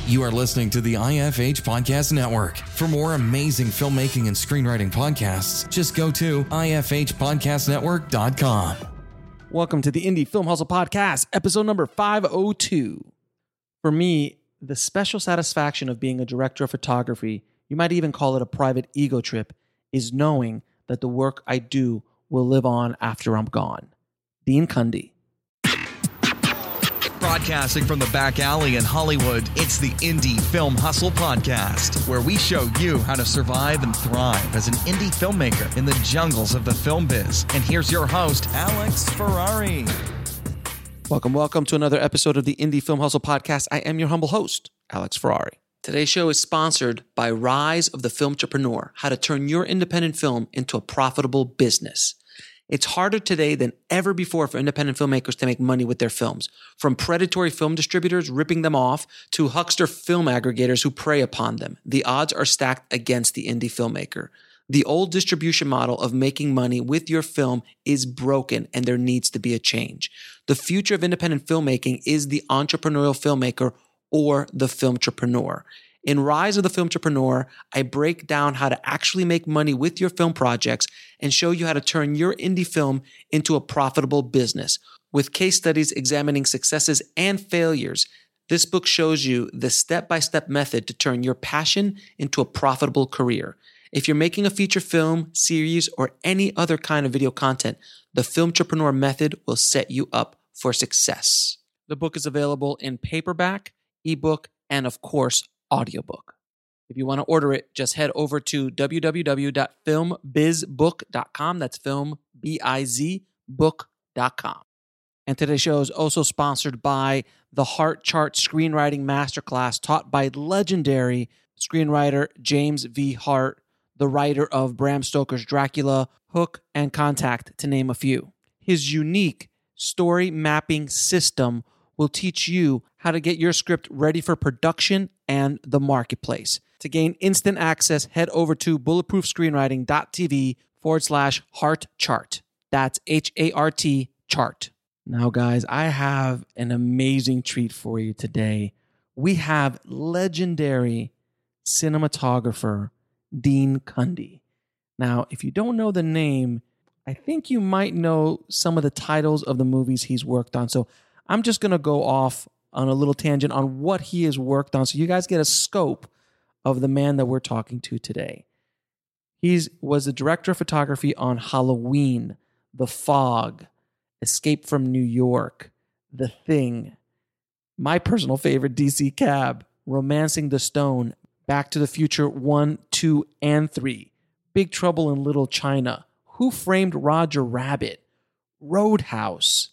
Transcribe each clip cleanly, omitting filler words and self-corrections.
You are listening to the IFH Podcast Network. For more amazing filmmaking and screenwriting podcasts, just go to ifhpodcastnetwork.com. Welcome to the Indie Film Hustle Podcast, episode number 502. For me, the special satisfaction of being a director of photography, you might even call it a private ego trip, is knowing that the work I do will live on after I'm gone. Dean Cundy. Broadcasting from the back alley in Hollywood, it's the Indie Film Hustle Podcast, where we show you how to survive and thrive as an indie filmmaker in the jungles of the film biz. And here's your host, Alex Ferrari. Welcome to another episode of the Indie Film Hustle Podcast. I am your humble host, Alex Ferrari. Today's show is sponsored by Rise of the Filmtrepreneur, how to turn your independent film into a profitable business. It's harder today than ever before for independent filmmakers to make money with their films. From predatory film distributors ripping them off to huckster film aggregators who prey upon them, the odds are stacked against the indie filmmaker. The old distribution model of making money with your film is broken, and there needs to be a change. The future of independent filmmaking is the entrepreneurial filmmaker or the filmtrepreneur. In Rise of the Filmtrepreneur, I break down how to actually make money with your film projects and show you how to turn your indie film into a profitable business. With case studies examining successes and failures, this book shows you the step-by-step method to turn your passion into a profitable career. If you're making a feature film, series, or any other kind of video content, the Filmtrepreneur method will set you up for success. The book is available in paperback, ebook, and of course, audiobook. If you want to order it, just head over to www.filmbizbook.com. That's filmbizbook.com. And today's show is also sponsored by the Heart Chart Screenwriting Masterclass taught by legendary screenwriter James V. Hart, the writer of Bram Stoker's Dracula, Hook, and Contact, to name a few. His unique story mapping system will teach you how to get your script ready for production and the marketplace. To gain instant access, head over to bulletproofscreenwriting.tv/heart chart. That's HART chart. Now, guys, I have an amazing treat for you today. We have legendary cinematographer Dean Cundy. Now, if you don't know the name, I think you might know some of the titles of the movies he's worked on. So I'm just going to go off on a little tangent on what he has worked on so you guys get a scope of the man that we're talking to today. He was the director of photography on Halloween, The Fog, Escape from New York, The Thing, my personal favorite, DC Cab, Romancing the Stone, Back to the Future 1, 2, and 3, Big Trouble in Little China, Who Framed Roger Rabbit, Roadhouse,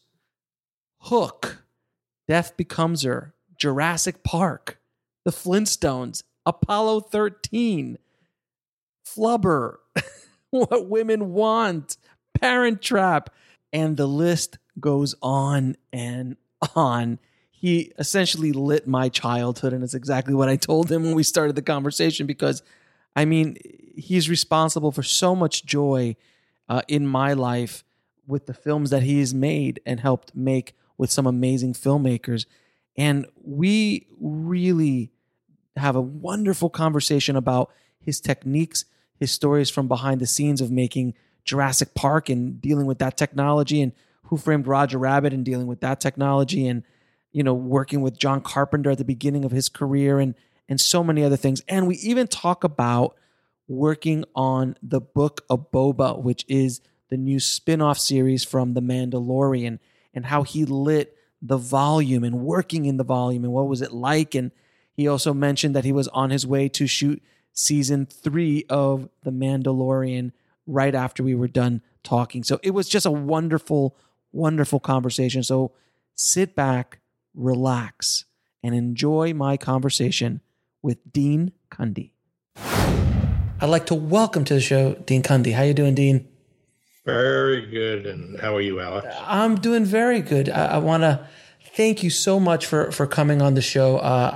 Hook, Death Becomes Her, Jurassic Park, The Flintstones, Apollo 13, Flubber, What Women Want, Parent Trap, and the list goes on and on. He essentially lit my childhood, and it's exactly what I told him when we started the conversation because, I mean, he's responsible for so much joy in my life with the films that he has made and helped make with some amazing filmmakers. And we really have a wonderful conversation about his techniques, his stories from behind the scenes of making Jurassic Park and dealing with that technology, and Who Framed Roger Rabbit and dealing with that technology, and, you know, working with John Carpenter at the beginning of his career, and so many other things. And we even talk about working on the Book of Boba, which is the new spin-off series from The Mandalorian, and how he lit the volume and working in the volume and what was it like. And he also mentioned that he was on his way to shoot season 3 of The Mandalorian right after we were done talking. So it was just a wonderful, wonderful conversation. So sit back, relax, and enjoy my conversation with Dean Cundy. I'd like to welcome to the show Dean Cundy. How you doing, Dean? Very good. And how are you, Alex? I'm doing very good. I want to thank you so much for coming on the show.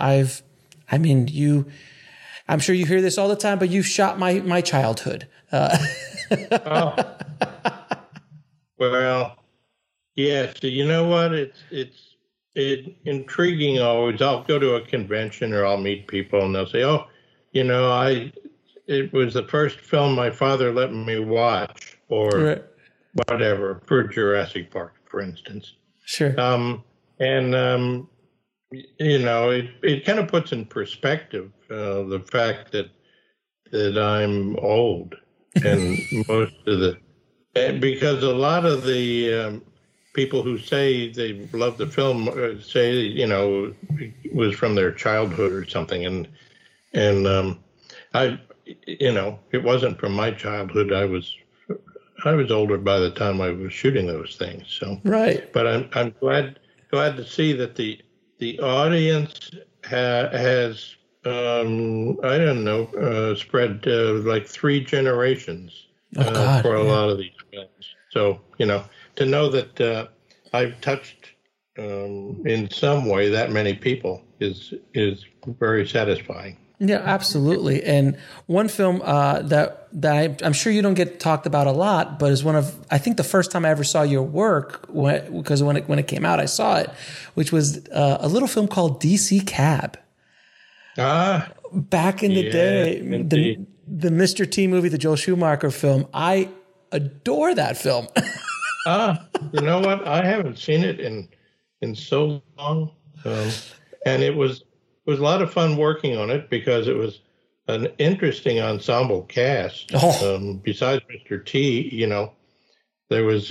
I'm sure you hear this all the time, but you've shot my childhood. Oh. Well, yeah. So you know what? It's intriguing always. I'll go to a convention or I'll meet people and they'll say, "Oh, it was the first film my father let me watch," or Right. whatever, for Jurassic Park, for instance. Sure. It kind of puts in perspective the fact that I'm old, and because a lot of the people who say they love the film say it was from their childhood or something, and it wasn't from my childhood. I was older by the time I was shooting those things. So right. But I'm glad to see that the audience has spread like 3 generations for a lot of these films. So to know that I've touched in some way that many people is very satisfying. Yeah, absolutely. And one film that I'm sure you don't get talked about a lot, but is one of, I think the first time I ever saw your work, because when it came out, I saw it, which was a little film called DC Cab. Back in the day, the Mr. T movie, the Joel Schumacher film. I adore that film. You know what? I haven't seen it in so long, and it was a lot of fun working on it because it was an interesting ensemble cast. Besides Mr. T, there was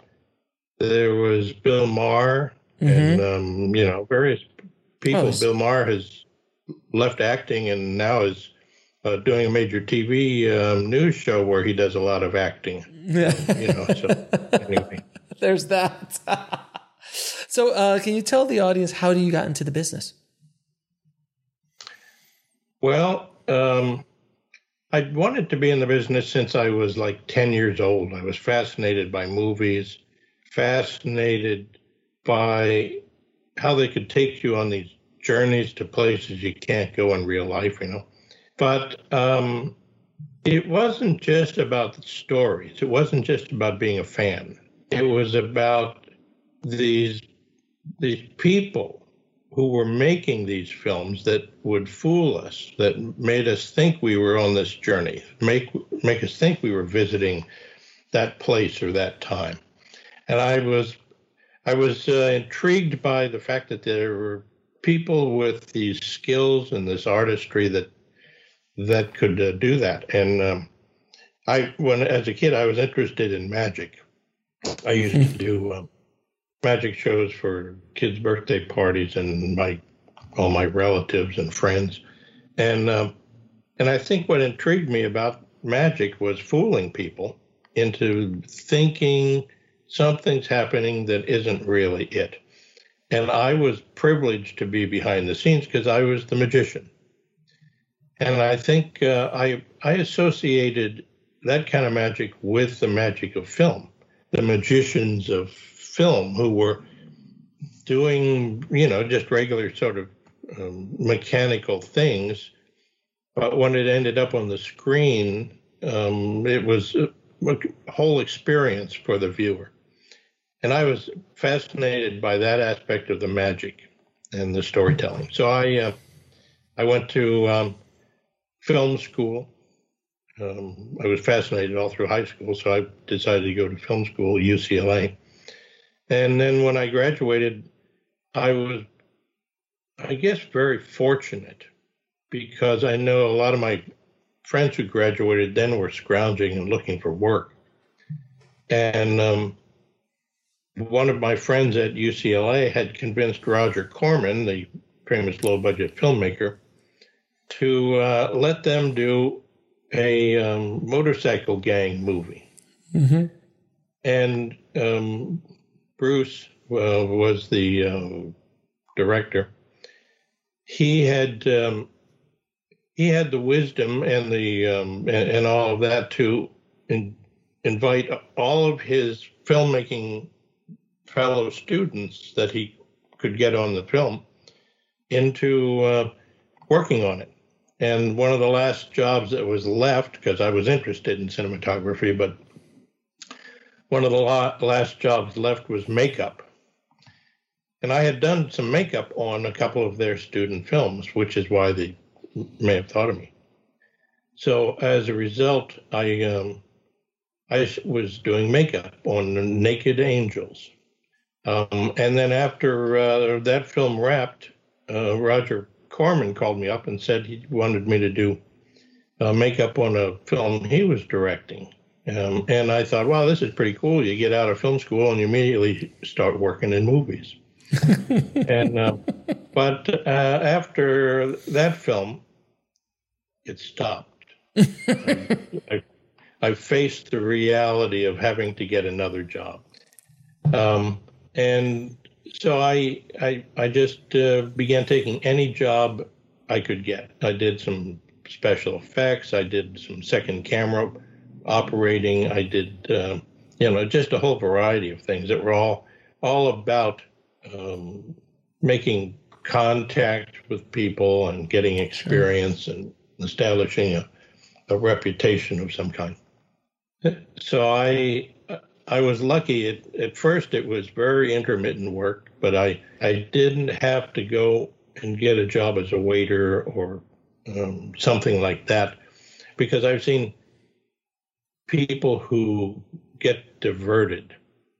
Bill Maher and various people. Bill Maher has left acting and now is doing a major TV news show where he does a lot of acting. So anyway, there's that. So, can you tell the audience how you got into the business? Well, I wanted to be in the business since I was like 10 years old. I was fascinated by movies, fascinated by how they could take you on these journeys to places you can't go in real life, But it wasn't just about the stories. It wasn't just about being a fan. It was about these people who were making these films that would fool us, that made us think we were on this journey, make us think we were visiting that place or that time. And I was intrigued by the fact that there were people with these skills and this artistry that could do that. And when as a kid, I was interested in magic. I used to do magic shows for kids' birthday parties and all my relatives and friends. And I think what intrigued me about magic was fooling people into thinking something's happening that isn't really it. And I was privileged to be behind the scenes because I was the magician. And I think I associated that kind of magic with the magic of film, the magicians of film who were doing, just regular sort of mechanical things. But when it ended up on the screen, it was a whole experience for the viewer. And I was fascinated by that aspect of the magic and the storytelling. So I went to film school. I was fascinated all through high school, so I decided to go to film school at UCLA. And then when I graduated, I was, I guess, very fortunate because I know a lot of my friends who graduated then were scrounging and looking for work. And one of my friends at UCLA had convinced Roger Corman, the famous low-budget filmmaker, to let them do a motorcycle gang movie. Mm-hmm. And Bruce was the director. He had the wisdom and the and all of that to invite all of his filmmaking fellow students that he could get on the film into working on it. And one of the last jobs that was left, because I was interested in cinematography, but one of the last jobs left was makeup. And I had done some makeup on a couple of their student films, which is why they may have thought of me. So as a result, I was doing makeup on Naked Angels. And then after that film wrapped, Roger Corman called me up and said he wanted me to do makeup on a film he was directing. And I thought, wow, this is pretty cool. You get out of film school and you immediately start working in movies. But after that film, it stopped. I faced the reality of having to get another job. And so I just began taking any job I could get. I did some special effects. I did some second camera operating. I did, just a whole variety of things that were all about making contact with people and getting experience and establishing a reputation of some kind. So I was lucky. At first, it was very intermittent work, but I didn't have to go and get a job as a waiter or something like that, because I've seen people who get diverted.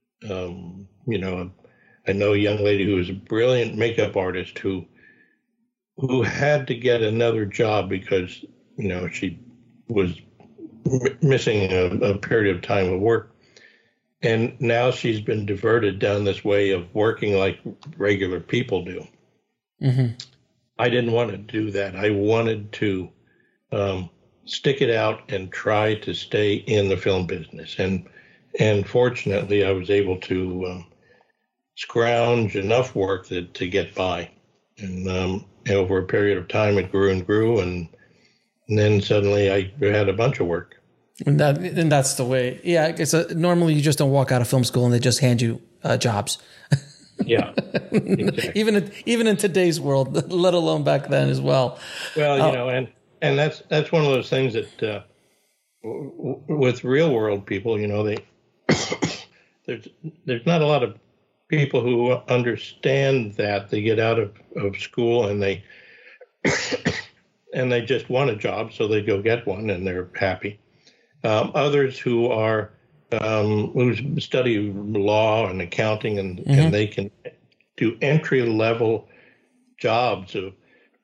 I know a young lady who was a brilliant makeup artist who had to get another job because, she was missing a period of time of work. And now she's been diverted down this way of working like regular people do. Mm-hmm. I didn't want to do that. I wanted to stick it out and try to stay in the film business. And fortunately, I was able to scrounge enough work to get by. And over a period of time, it grew and grew. And then suddenly I had a bunch of work. And that's the way. Yeah, it's normally you just don't walk out of film school and they just hand you jobs. Yeah, exactly. even in today's world, let alone back then as well. Well, and that's one of those things that with real world people, they there's not a lot of people who understand that. They get out of school and they and they just want a job, so they go get one and they're happy. Others who are who study law and accounting and they can do entry-level jobs of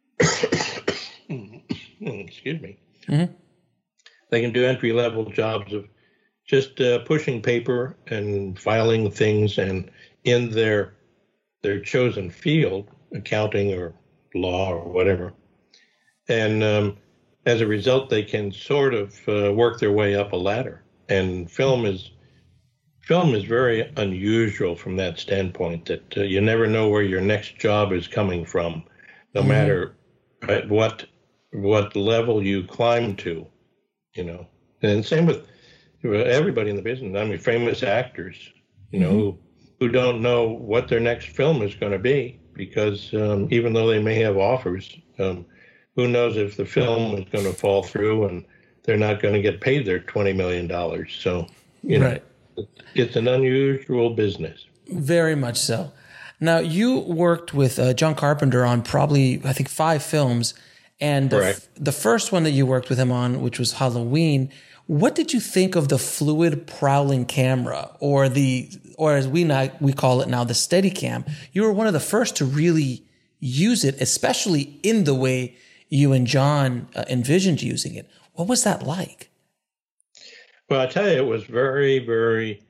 excuse me. Mm-hmm. They can do entry-level jobs of just pushing paper and filing things and in their chosen field, accounting or law or whatever. And as a result, they can sort of work their way up a ladder. And film is very unusual from that standpoint, that you never know where your next job is coming from, no matter at what level you climb to, And same with everybody in the business. I mean, famous actors, who don't know what their next film is going to be, because even though they may have offers, who knows if the film is going to fall through and they're not going to get paid their $20 million. So, right. It's an unusual business. Very much so. Now, you worked with John Carpenter on probably, I think, 5 films. And the first one that you worked with him on, which was Halloween, what did you think of the fluid prowling camera, or as we call it now, the Steadicam? You were one of the first to really use it, especially in the way you and John envisioned using it. What was that like? Well, I tell you, it was very, very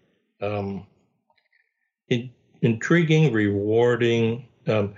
intriguing, rewarding. The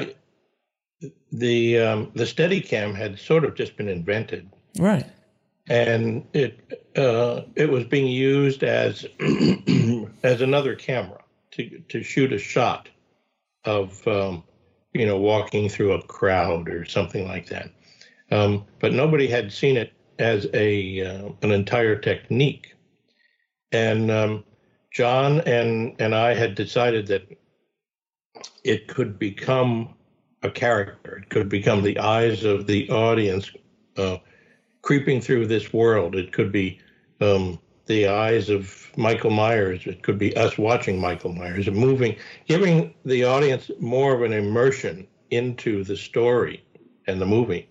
Steadicam had sort of just been invented, right? And it was being used as as another camera to shoot a shot of walking through a crowd or something like that. But nobody had seen it as an entire technique. And John and I had decided that it could become a character. It could become the eyes of the audience creeping through this world. It could be the eyes of Michael Myers. It could be us watching Michael Myers and moving, giving the audience more of an immersion into the story and the movie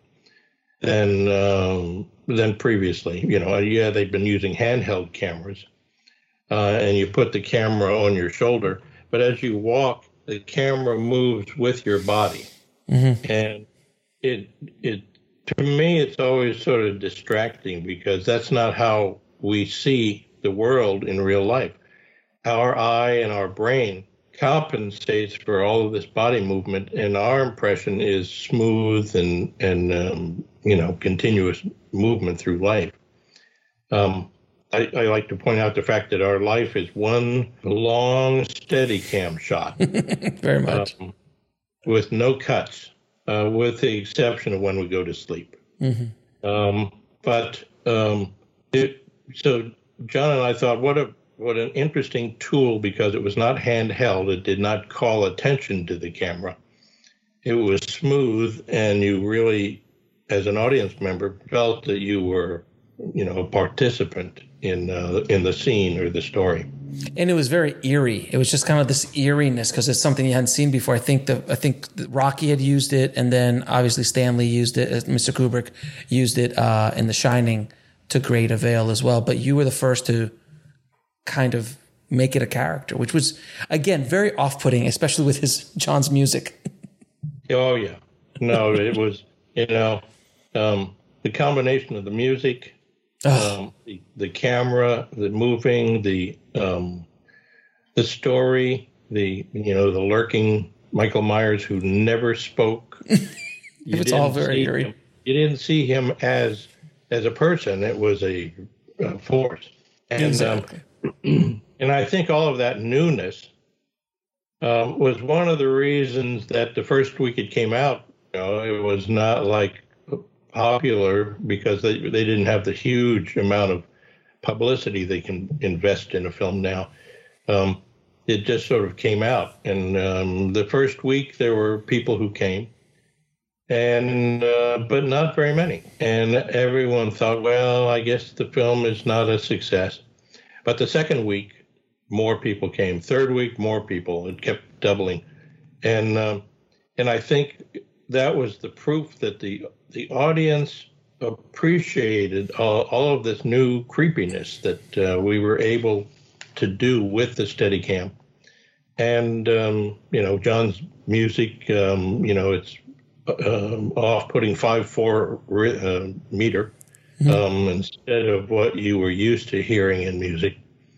than previously. You know, yeah, they've been using handheld cameras, and you put the camera on your shoulder, but as you walk, the camera moves with your body, and it to me, it's always sort of distracting because that's not how we see the world in real life. Our eye and our brain compensates for all of this body movement, and our impression is smooth and continuous movement through life. I like to point out the fact that our life is one long, steady cam shot. Very much. With no cuts, with the exception of when we go to sleep. So John and I thought, what an interesting tool, because it was not handheld. It did not call attention to the camera. It was smooth, and you really, as an audience member, felt that you were, a participant in the scene or the story. And it was very eerie. It was just kind of this eeriness because it's something you hadn't seen before. I think Rocky had used it, and then obviously Stanley used it. Mr. Kubrick used it in The Shining to great avail as well. But you were the first to kind of make it a character, which was, again, very off-putting, especially with John's music. Oh, yeah. No, it was, the combination of the music, the camera, the moving, the story, the lurking Michael Myers who never spoke. It's all very eerie. You didn't see him as a person. It was a force. And, exactly. And I think all of that newness was one of the reasons that the first week it came out, it was not like popular because they didn't have the huge amount of publicity they can invest in a film now. It just sort of came out. And the first week there were people who came, and but not very many. And everyone thought, well, I guess the film is not a success. But the second week, more people came. Third week, more people. It kept doubling. And I think that was the proof that the audience appreciated all of this new creepiness that we were able to do with the Steadicam. And, John's music, it's off-putting 5/4 meter instead of what you were used to hearing in music.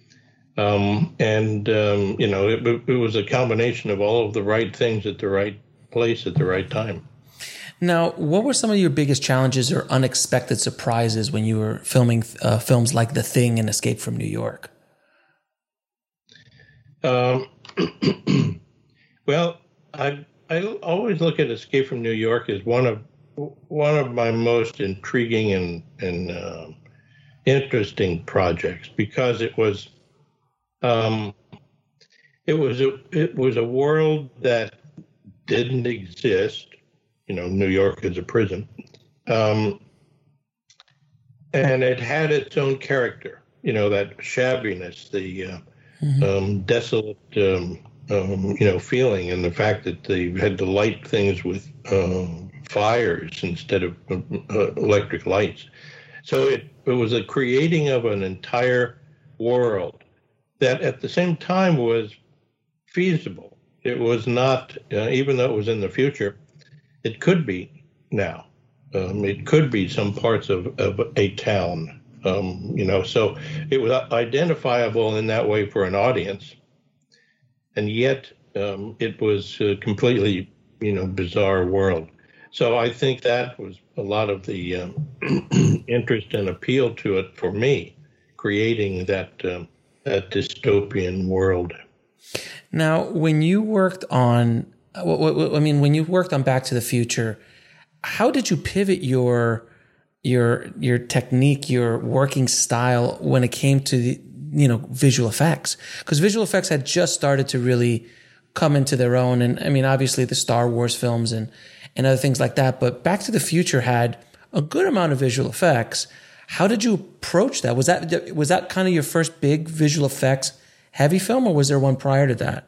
It was a combination of all of the right things at the right place at the right time. Now, what were some of your biggest challenges or unexpected surprises when you were filming films like The Thing and Escape from New York? Well, I always look at Escape from New York as one of my most intriguing and interesting projects because it was a world that didn't exist. New York is a prison, and it had its own character. That shabbiness, the desolate, feeling, and the fact that they had to light things with fires instead of electric lights. So it was a creating of an entire world that at the same time was feasible. It was not, even though it was in the future, it could be now. It could be some parts of a town, so it was identifiable in that way for an audience. And yet it was a completely, bizarre world. So I think that was a lot of the interest and appeal to it for me, creating that dystopian world. Now, when you worked on, when you worked on Back to the Future, how did you pivot your technique, your working style when it came to the, visual effects? Because visual effects had just started to really come into their own. And obviously the Star Wars films and other things like that. But Back to the Future had a good amount of visual effects. How did you approach that? Was that kind of your first big visual effects heavy film, or was there one prior to that?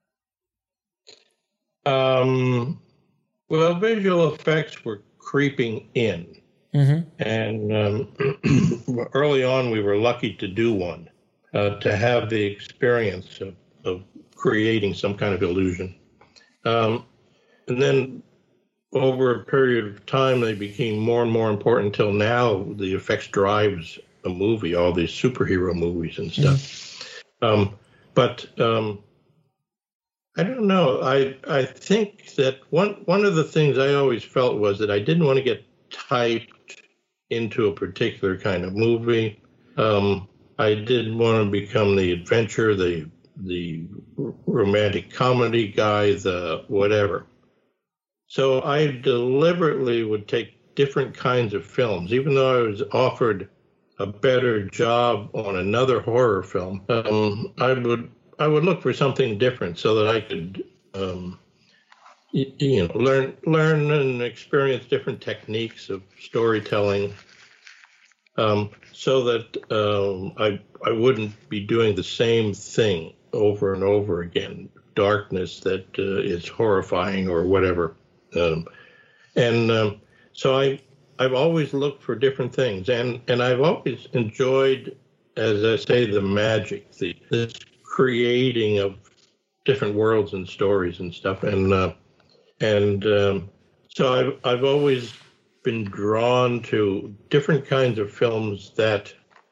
Well, visual effects were creeping in. Mm-hmm. And early on, we were lucky to do one, to have the experience of creating some kind of illusion. And then over a period of time, they became more and more important until now the effects drives a movie, all these superhero movies and stuff. Mm-hmm. But I don't know. I think that one of the things I always felt was that I didn't want to get typed into a particular kind of movie. I didn't want to become the adventure, the romantic comedy guy, the whatever. So I deliberately would take different kinds of films, even though I was offered a better job on another horror film. I would look for something different so that I could, learn and experience different techniques of storytelling, so that I wouldn't be doing the same thing over and over again. Darkness that is horrifying or whatever. So I've always looked for different things, and I've always enjoyed, as I say, the magic, this creating of different worlds and stories and stuff, so I've always been drawn to different kinds of films that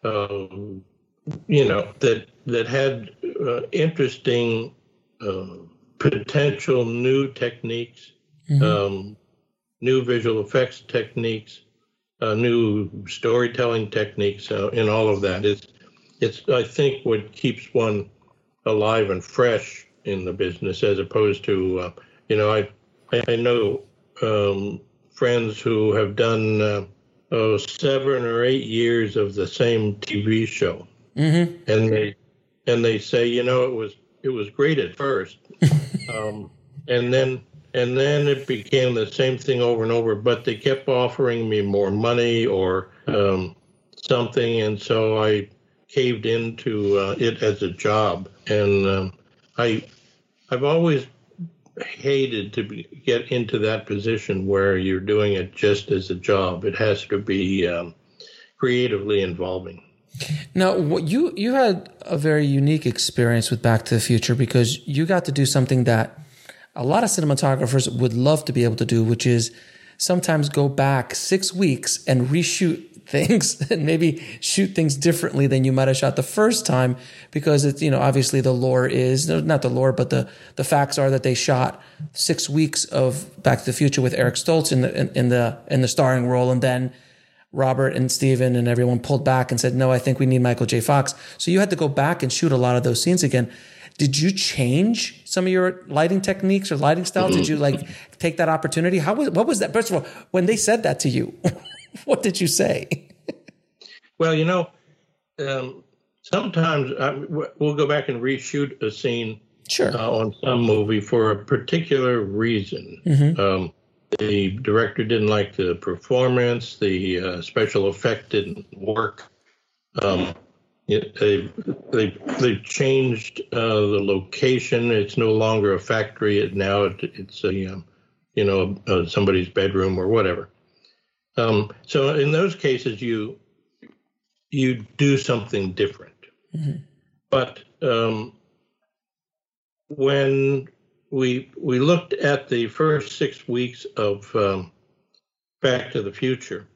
that had interesting potential new techniques. Mm-hmm. New visual effects techniques, new storytelling techniques, and all of that. It's I think what keeps one alive and fresh in the business, as opposed to I know friends who have done 7 or 8 years of the same TV show, mm-hmm. and they say it was great at first, and then it became the same thing over and over, but they kept offering me more money or something, and so I caved into it as a job. And I've always hated to get into that position where you're doing it just as a job. It has to be creatively involving. Now, you had a very unique experience with Back to the Future, because you got to do something that a lot of cinematographers would love to be able to do, which is sometimes go back 6 weeks and reshoot things and maybe shoot things differently than you might have shot the first time, because it's, obviously the lore is not the lore, but the facts are that they shot 6 weeks of Back to the Future with Eric Stoltz in the starring role, and then Robert and Steven and everyone pulled back and said, no, I think we need Michael J. Fox. So you had to go back and shoot a lot of those scenes again. Did you change some of your lighting techniques or lighting styles? Did you take that opportunity? What was that? First of all, when they said that to you, what did you say? Well, sometimes we'll go back and reshoot a scene on some movie for a particular reason. Mm-hmm. The director didn't like the performance. The special effect didn't work. They've changed the location. It's no longer a factory. Now it's somebody's bedroom or whatever. So in those cases, you do something different. Mm-hmm. But when we looked at the first 6 weeks of Back to the Future,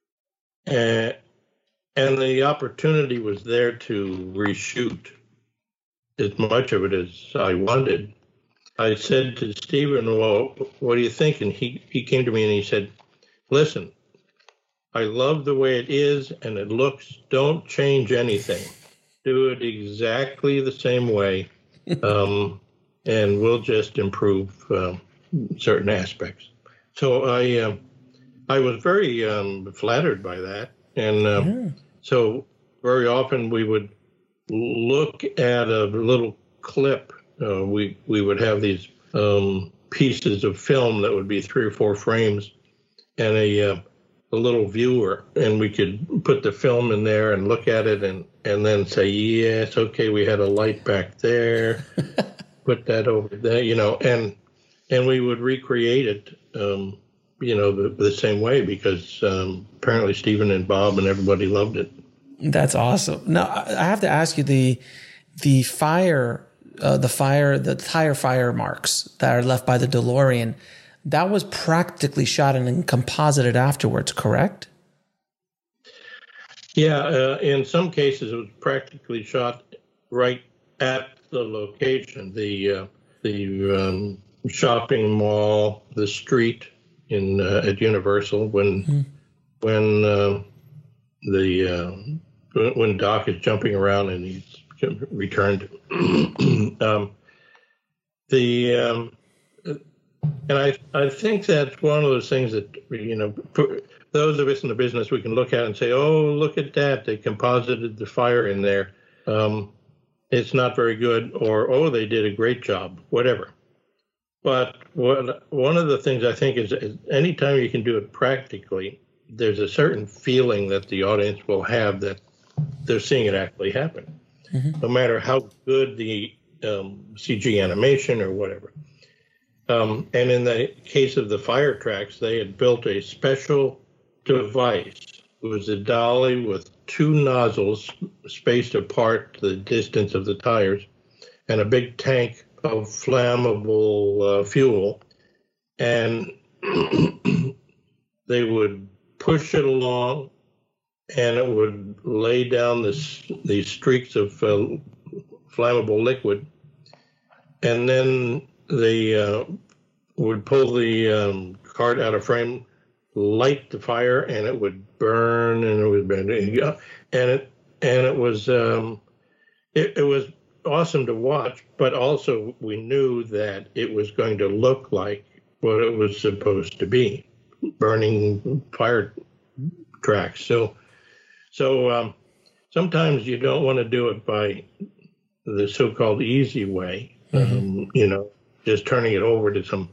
and the opportunity was there to reshoot as much of it as I wanted, I said to Steven, well, what do you think? And he came to me and he said, listen, I love the way it is and it looks. Don't change anything. Do it exactly the same way, and we'll just improve certain aspects. So I was very flattered by that. And so very often we would look at a little clip. We would have these pieces of film that would be 3 or 4 frames, and little viewer, and we could put the film in there and look at it and then say, yes, okay, we had a light back there, put that over there, and we would recreate it, the same way because apparently Stephen and Bob and everybody loved it. That's awesome. Now I have to ask you the tire fire marks that are left by the DeLorean. That was practically shot and then composited afterwards, correct? Yeah, in some cases it was practically shot right at the location, the shopping mall, the street at Universal when Doc is jumping around and he's returned. And I think that's one of those things that, those of us in the business, we can look at and say, oh, look at that. They composited the fire in there. It's not very good, or, oh, they did a great job, whatever. But one of the things I think is anytime you can do it practically, there's a certain feeling that the audience will have that they're seeing it actually happen, no matter how good the CG animation or whatever. And in the case of the fire tracks, they had built a special device. It was a dolly with two nozzles spaced apart the distance of the tires and a big tank of flammable fuel. And they would push it along and it would lay down these streaks of flammable liquid. And then they would pull the cart out of frame, light the fire, and it would burn, and it would burn, and it was awesome to watch. But also, we knew that it was going to look like what it was supposed to be, burning fire tracks. So sometimes you don't want to do it by the so-called easy way. Just turning it over to some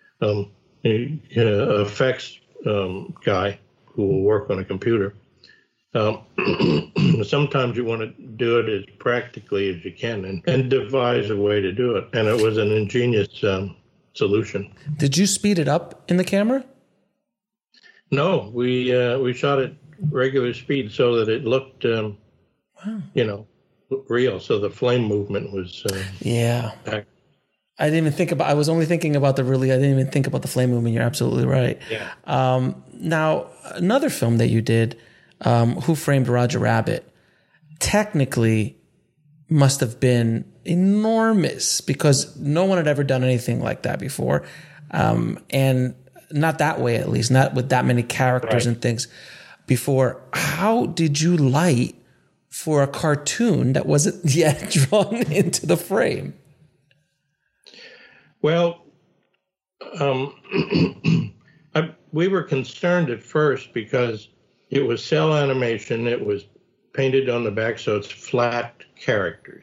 effects guy who will work on a computer. Sometimes you want to do it as practically as you can and devise a way to do it. And it was an ingenious solution. Did you speed it up in the camera? No, we shot at regular speed so that it looked, real. So the flame movement was I didn't even think about. I was only thinking about I didn't even think about the flame movement. You're absolutely right. Yeah. Now, another film that you did, Who Framed Roger Rabbit, technically must have been enormous because no one had ever done anything like that before, and not that way, at least, not with that many characters and things before. How did you light for a cartoon that wasn't yet drawn into the frame? Well, we were concerned at first because it was cell animation. It was painted on the back, so it's flat characters.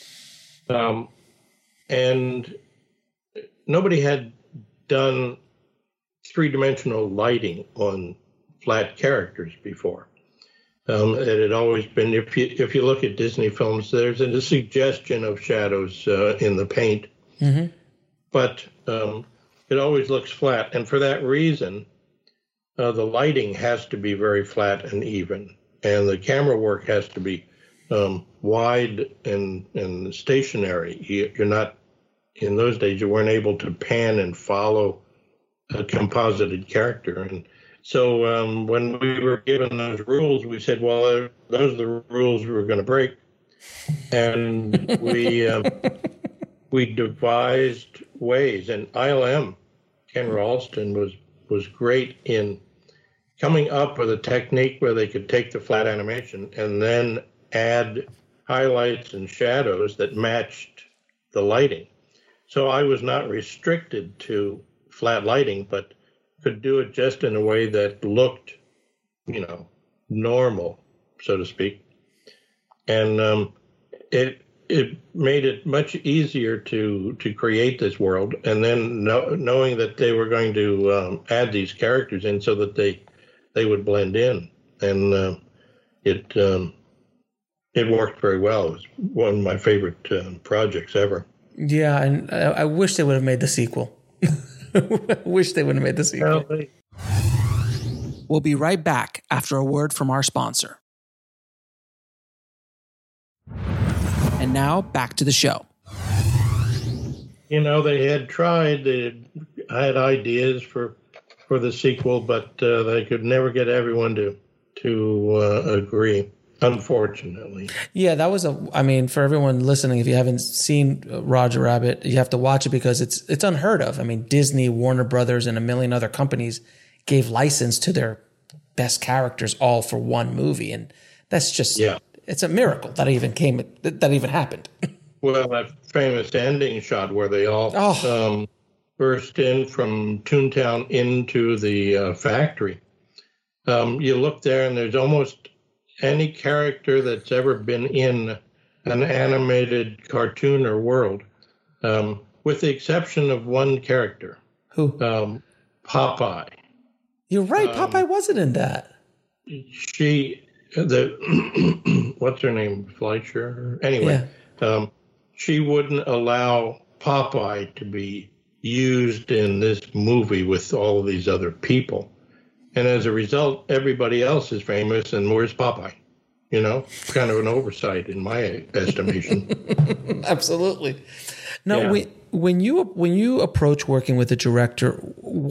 And nobody had done three-dimensional lighting on flat characters before. It had always been, if you look at Disney films, there's a suggestion of shadows in the paint. Mm-hmm. But it always looks flat. And for that reason, the lighting has to be very flat and even. And the camera work has to be wide and stationary. You're not, in those days, you weren't able to pan and follow a composited character. And so when we were given those rules, we said, well, those are the rules we were going to break. And we devised ways, and ILM, Ken Ralston, was great in coming up with a technique where they could take the flat animation and then add highlights and shadows that matched the lighting. So I was not restricted to flat lighting, but could do it just in a way that looked, normal, so to speak. And it made it much easier to create this world, and then knowing that they were going to add these characters in so that they they would blend in, and it worked very well. It was one of my favorite projects ever. Yeah, and I wish they would have made the sequel. I wish they would have made the sequel. We'll be right back after a word from our sponsor. And now back to the show. You know, they had tried, they had ideas for the sequel, but they could never get everyone to agree, unfortunately. Yeah, that was for everyone listening, if you haven't seen Roger Rabbit, you have to watch it because it's unheard of. I mean, Disney, Warner Brothers, and a million other companies gave license to their best characters all for one movie. And that's just, it's a miracle that even happened. Well, that famous ending shot where they all burst in from Toontown into the factory. You look there and there's almost any character that's ever been in an animated cartoon or world, with the exception of one character. Who? Popeye. You're right. Popeye wasn't in that. What's her name? Fleischer? Anyway, she wouldn't allow Popeye to be used in this movie with all of these other people. And as a result, everybody else is famous, and where's Popeye? You know, kind of an oversight in my estimation. Absolutely. Now, when you approach working with a director,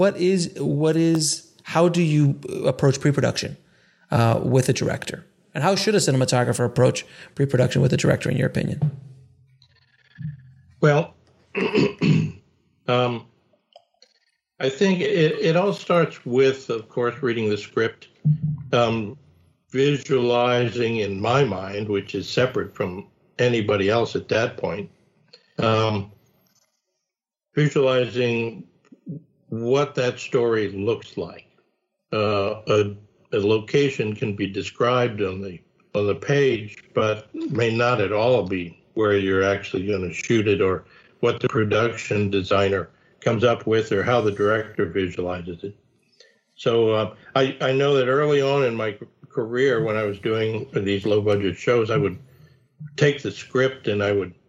how do you approach pre-production with a director? And how should a cinematographer approach pre-production with a director, in your opinion? Well, I think it all starts with, of course, reading the script, visualizing in my mind, which is separate from anybody else at that point, visualizing what that story looks like. A location can be described on the page, but may not at all be where you're actually going to shoot it, or what the production designer comes up with, or how the director visualizes it. So I know that early on in my career, when I was doing these low-budget shows, I would take the script and I would,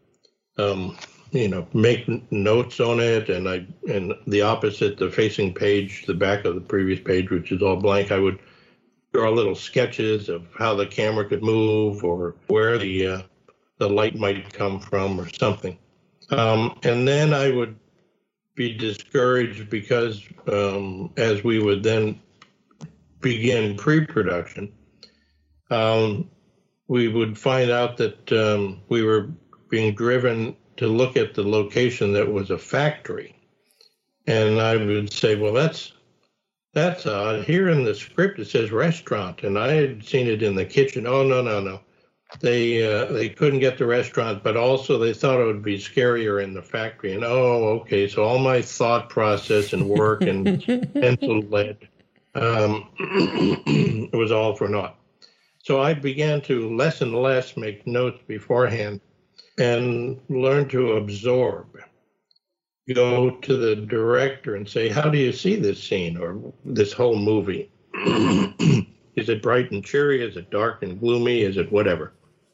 make notes on it, and the opposite, the facing page, the back of the previous page, which is all blank, I would draw little sketches of how the camera could move, or where the light might come from, or something. And then I would be discouraged because as we would then begin pre-production, we would find out that we were being driven to look at the location that was a factory. And I would say, well, that's odd. Here in the script it says restaurant, and I had seen it in the kitchen. Oh, no. They couldn't get the restaurant, but also they thought it would be scarier in the factory. And okay, so all my thought process and work and pencil lead, it was all for naught. So I began to less and less make notes beforehand and learn to absorb. Go to the director and say, how do you see this scene or this whole movie? Is it bright and cheery? Is it dark and gloomy? Is it whatever?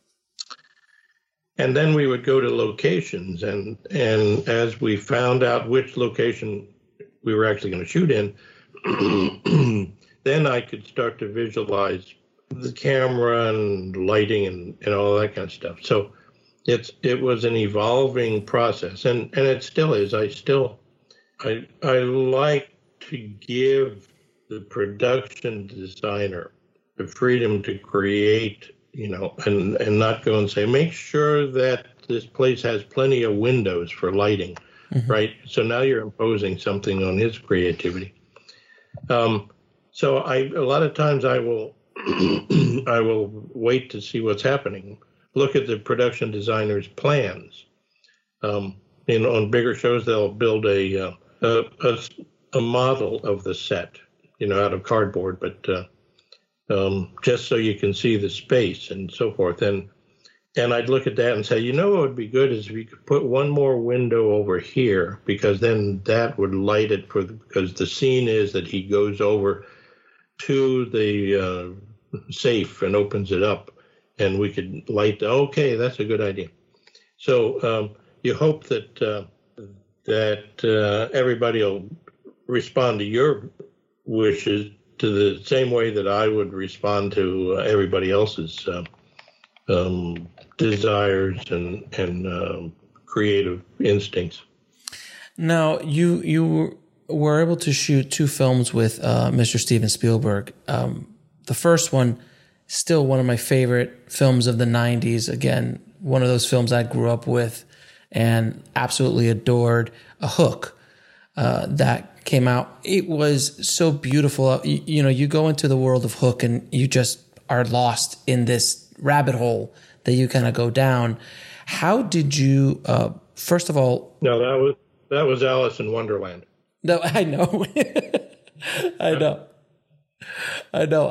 And then we would go to locations, and as we found out which location we were actually going to shoot in, then I could start to visualize the camera and lighting and all that kind of stuff. So it was an evolving process, and it still is. I like to give the production designer the freedom to create, and not go and say, make sure that this place has plenty of windows for lighting, right? So now you're imposing something on his creativity. So a lot of times I will I will wait to see what's happening. Look at the production designer's plans. On bigger shows, they'll build a model of the set, out of cardboard, but just so you can see the space and so forth. And I'd look at that and say, what would be good is if you could put one more window over here, because then that would light it because the scene is that he goes over to the safe and opens it up, and we could light. Okay, that's a good idea. So you hope that everybody will respond to your wishes to the same way that I would respond to everybody else's desires and creative instincts. Now, you were able to shoot 2 films with Mr. Steven Spielberg. The first one, still one of my favorite films of the 90s. Again, one of those films I grew up with and absolutely adored, A Hook, that came out. It was so beautiful. You go into the world of Hook and you just are lost in this rabbit hole that you kind of go down. How did you, first of all... No, that was Alice in Wonderland. No, I know. I know. I know.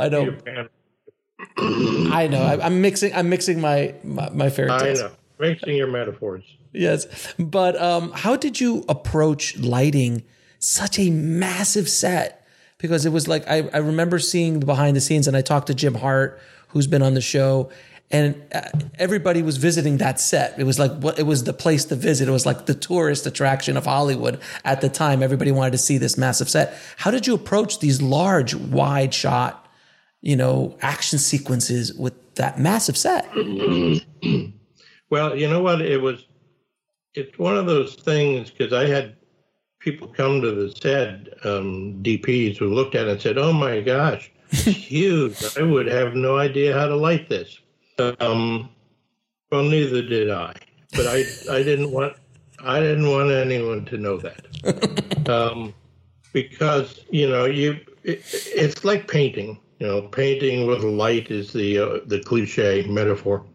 I'm mixing my fairy tales. I know. Mixing your metaphors. Yes. But how did you approach lighting such a massive set? Because it was like, I remember seeing the behind the scenes, and I talked to Jim Hart, who's been on the show, and everybody was visiting that set. It was like, it was the place to visit. It was like the tourist attraction of Hollywood at the time. Everybody wanted to see this massive set. How did you approach these large, wide shot, action sequences with that massive set? Well, you know what? It's one of those things, because I had people come to the set, DPs, who looked at it and said, "Oh my gosh, it's huge. I would have no idea how to light this." Well, neither did I, but I didn't want anyone to know that, because it's like painting. Painting with light is the cliche metaphor,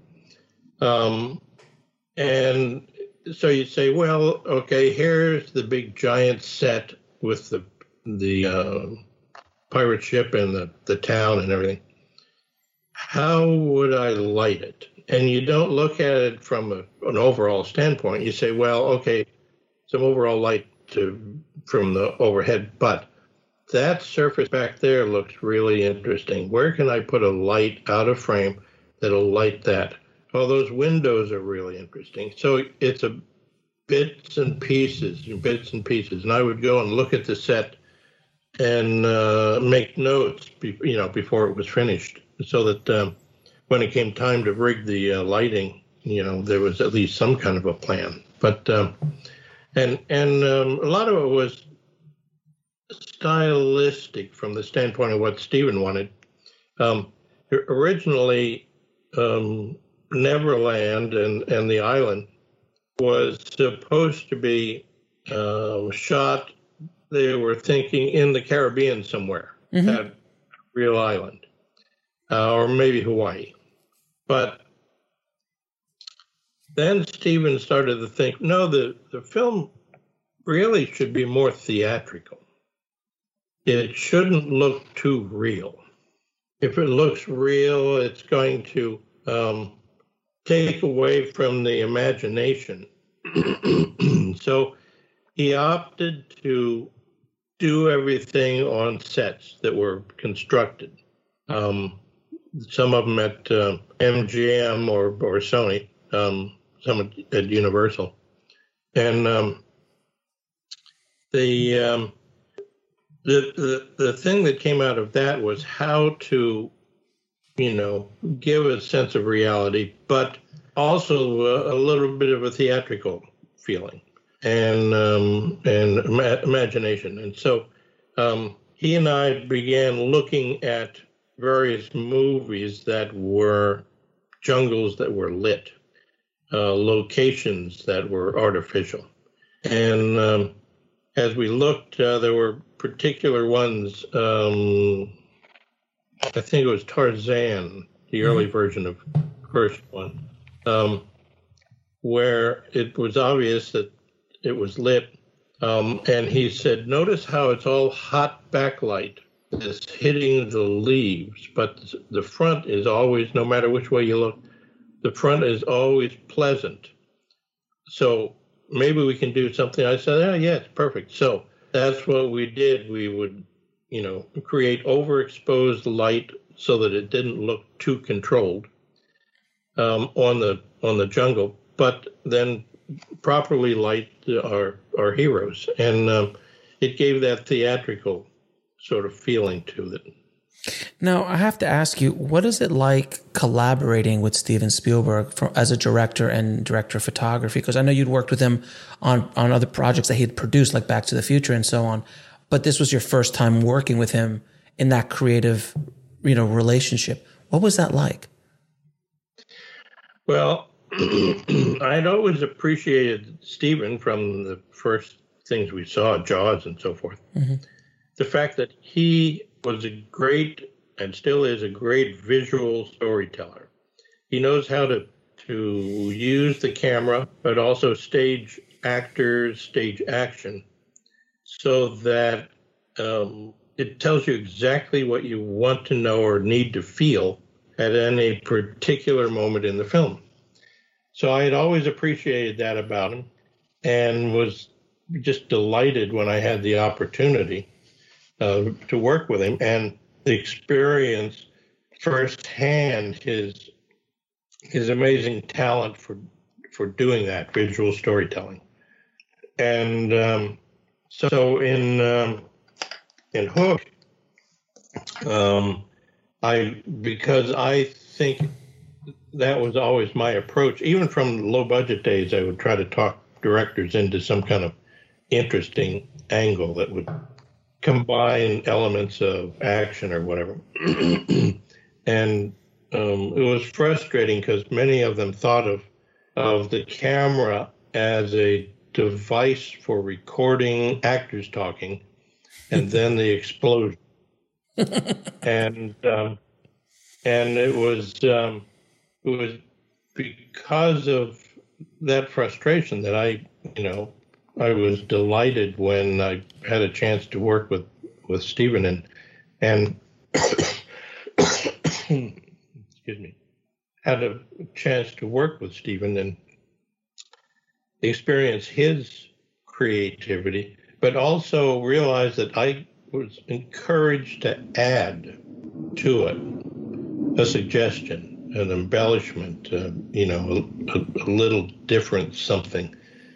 and so you say, well, okay, here's the big giant set with the pirate ship and the town and everything. How would I light it? And you don't look at it from an overall standpoint. You say, well, okay, some overall light from the overhead, but that surface back there looks really interesting. Where can I put a light out of frame that'll light that? Oh, those windows are really interesting. So it's a bits and pieces. And I would go and look at the set and make notes, before it was finished, so that when it came time to rig the lighting, there was at least some kind of a plan. But and a lot of it was stylistic from the standpoint of what Steven wanted. Originally, Neverland and the island was supposed to be shot, they were thinking, in the Caribbean somewhere, at real island, or maybe Hawaii. But then Steven started to think, no, the film really should be more theatrical. It shouldn't look too real. If it looks real, it's going to take away from the imagination. So he opted to do everything on sets that were constructed. Some of them at MGM or Sony, some at Universal. And the thing that came out of that was how to, give a sense of reality, but also a little bit of a theatrical feeling and imagination. And so he and I began looking at various movies that were jungles that were lit, locations that were artificial. And as we looked, there were particular ones. I think it was Tarzan, the early version of the first one, where it was obvious that it was lit. And he said, notice how it's all hot backlight that's hitting the leaves, but the front is always, no matter which way you look, the front is always pleasant. So maybe we can do something. I said, oh, yeah, it's perfect. So that's what we did. We would create overexposed light so that it didn't look too controlled on the jungle, but then properly light our heroes, and it gave that theatrical sort of feeling to it. Now, I have to ask you, what is it like collaborating with Steven Spielberg as a director and director of photography? Because I know you'd worked with him on other projects that he had produced, like Back to the Future and so on, but this was your first time working with him in that creative, relationship. What was that like? Well, I'd always appreciated Steven from the first things we saw, Jaws and so forth. Mm-hmm. The fact that he was a great, and still is a great, visual storyteller. He knows how to use the camera, but also stage actors, stage action, so that it tells you exactly what you want to know or need to feel at any particular moment in the film. So I had always appreciated that about him, and was just delighted when I had the opportunity to work with him and experience firsthand his amazing talent for doing that visual storytelling. And so in Hook, because I think that was always my approach. Even from low budget days, I would try to talk directors into some kind of interesting angle that would combine elements of action or whatever. And it was frustrating because many of them thought of the camera as a device for recording actors talking, and then the explosion. And it was because of that frustration that I was delighted when I had a chance to work with Steven and excuse me, had a chance to work with Steven and experience his creativity, but also realize that I was encouraged to add to it a suggestion, an embellishment, a little different something.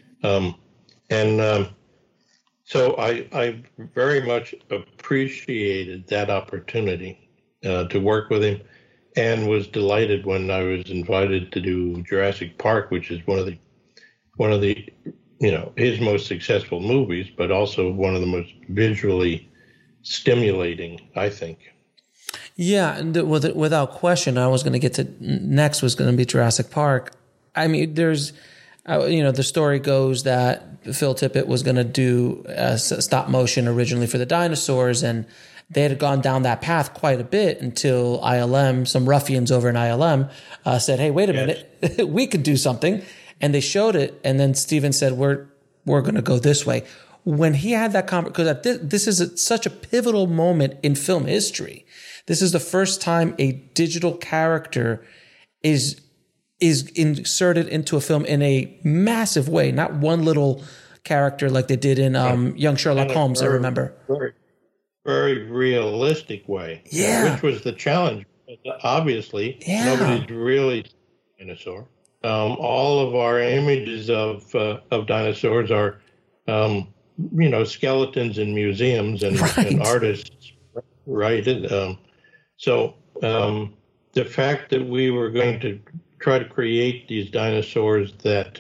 So I very much appreciated that opportunity to work with him, and was delighted when I was invited to do Jurassic Park, which is one of the his most successful movies, but also one of the most visually stimulating, I think. Yeah, without question, I was going to get to next was going to be Jurassic Park. I mean, there's, the story goes that Phil Tippett was going to do stop motion originally for the dinosaurs, and they had gone down that path quite a bit until ILM, some ruffians over in ILM, said, "Hey, wait a minute, we could do something," and they showed it. And then Steven said, "We're going to go this way." When he had that conversation, because this is such a pivotal moment in film history. This is the first time a digital character is inserted into a film in a massive way, not one little character like they did in Young Sherlock Holmes, I remember. Very, very realistic way. Yeah. Which was the challenge. Obviously, nobody's really dinosaur. All of our images of dinosaurs are, skeletons in museums and artists, right? So the fact that we were going to try to create these dinosaurs that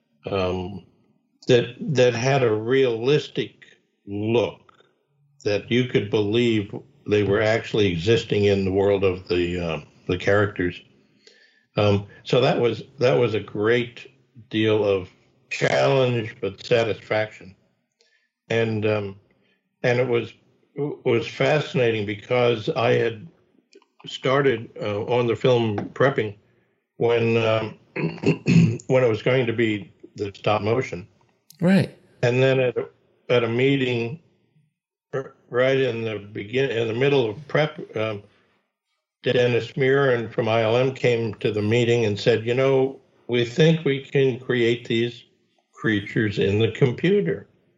had a realistic look, that you could believe they were actually existing in the world of the characters. So that was a great deal of challenge but satisfaction, and it was fascinating because I had started on the film prepping when it was going to be the stop motion, right? And then at a meeting right in the middle of prep, Dennis Muren from ILM came to the meeting and said, we think we can create these creatures in the computer.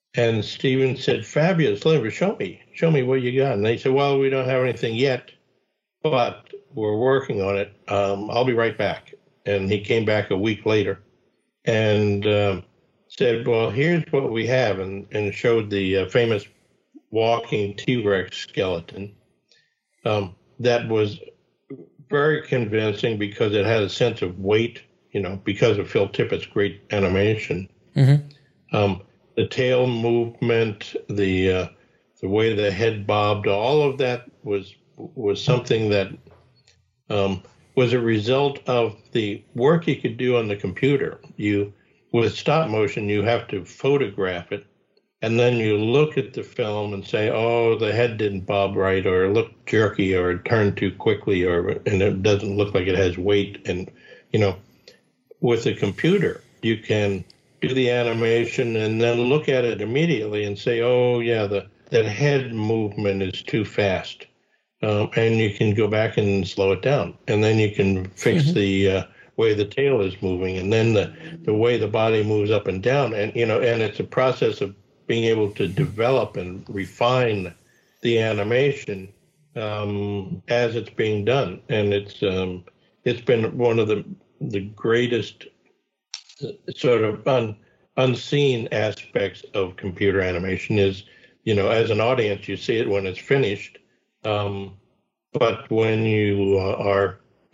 And Steven said, "Fabulous, Liver, show me what you got." And they said, "Well, we don't have anything yet, but we're working on it. I'll be right back." And he came back a week later and said, "Well, here's what we have," and showed the famous walking T-Rex skeleton. That was very convincing because it had a sense of weight, because of Phil Tippett's great animation. Mm-hmm. The tail movement, the way the head bobbed, all of that was something that was a result of the work you could do on the computer. With stop motion, you have to photograph it, and then you look at the film and say, "Oh, the head didn't bob right, or it looked jerky, or it turned too quickly, and it doesn't look like it has weight." And with the computer, you can do the animation and then look at it immediately and say, "Oh, yeah, that head movement is too fast," and you can go back and slow it down, and then you can fix the way the tail is moving, and then the way the body moves up and down, and and it's a process of being able to develop and refine the animation as it's being done, and it's been one of the greatest sort of unseen aspects of computer animation. Is as an audience you see it when it's finished, but when you are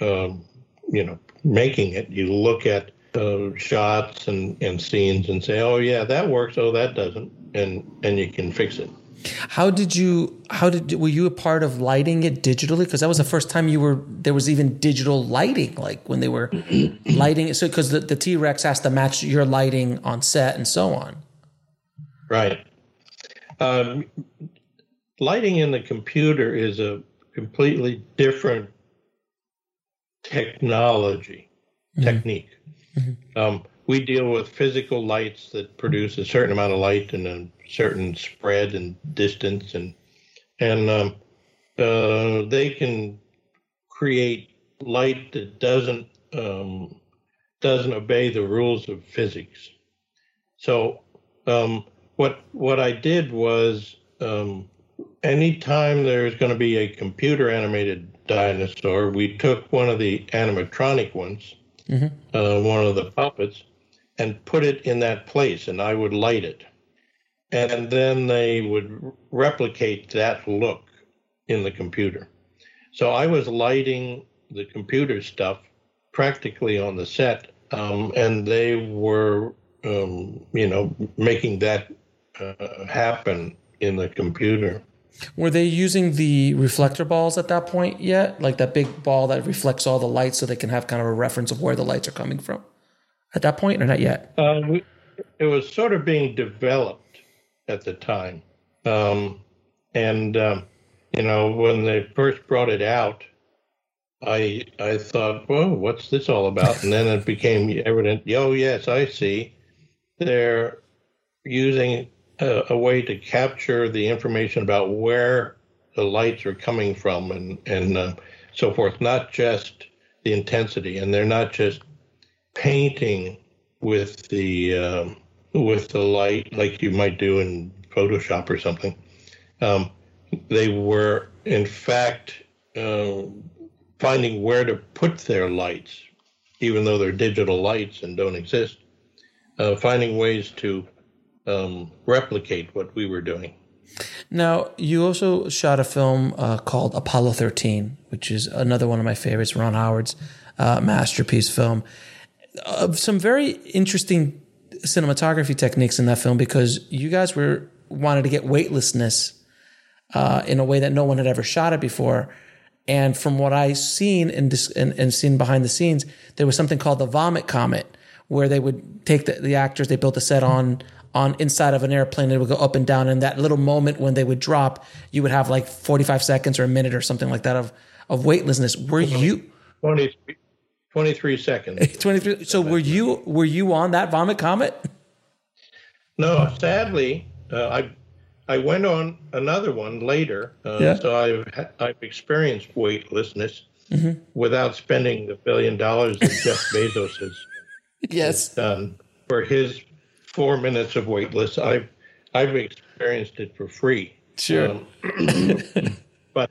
making it, you look at shots and scenes and say, "Oh yeah, that works. Oh, that doesn't," and you can fix it. Were you a part of lighting it digitally? Because that was the first time there was even digital lighting, like when they were lighting it. So, because the T-Rex has to match your lighting on set and so on. Right. Lighting in the computer is a completely different technique. Mm-hmm. We deal with physical lights that produce a certain amount of light and a certain spread and distance, and they can create light that doesn't obey the rules of physics. So what I did was, anytime there's going to be a computer animated dinosaur, we took one of the animatronic ones, one of the puppets, and put it in that place, and I would light it. And then they would replicate that look in the computer. So I was lighting the computer stuff practically on the set, and they were, making that happen in the computer. Were they using the reflector balls at that point yet? Like that big ball that reflects all the lights so they can have kind of a reference of where the lights are coming from at that point, or not yet? It was sort of being developed at the time. When they first brought it out, I thought, "Whoa, what's this all about?" And then it became evident, "Oh, yes, I see. They're using a way to capture the information about where the lights are coming from and so forth, not just the intensity. And they're not just painting with the light like you might do in Photoshop or something. They were, in fact, finding where to put their lights, even though they're digital lights and don't exist, finding ways to replicate what we were doing. Now, you also shot a film called Apollo 13, which is another one of my favorites, Ron Howard's masterpiece film. Some very interesting cinematography techniques in that film, because you guys wanted to get weightlessness in a way that no one had ever shot it before. And from what I've seen and seen behind the scenes, there was something called the vomit comet, where they would take the actors, they built a set on inside of an airplane, it would go up and down. And that little moment when they would drop, you would have like 45 seconds or a minute or something like that of weightlessness. Were you 23 seconds? 23. So were you on that vomit comet? No, sadly, I went on another one later. So I've experienced weightlessness without spending the $1 billion that Jeff Bezos has done for his 4 minutes of weightless. I've experienced it for free. Sure. But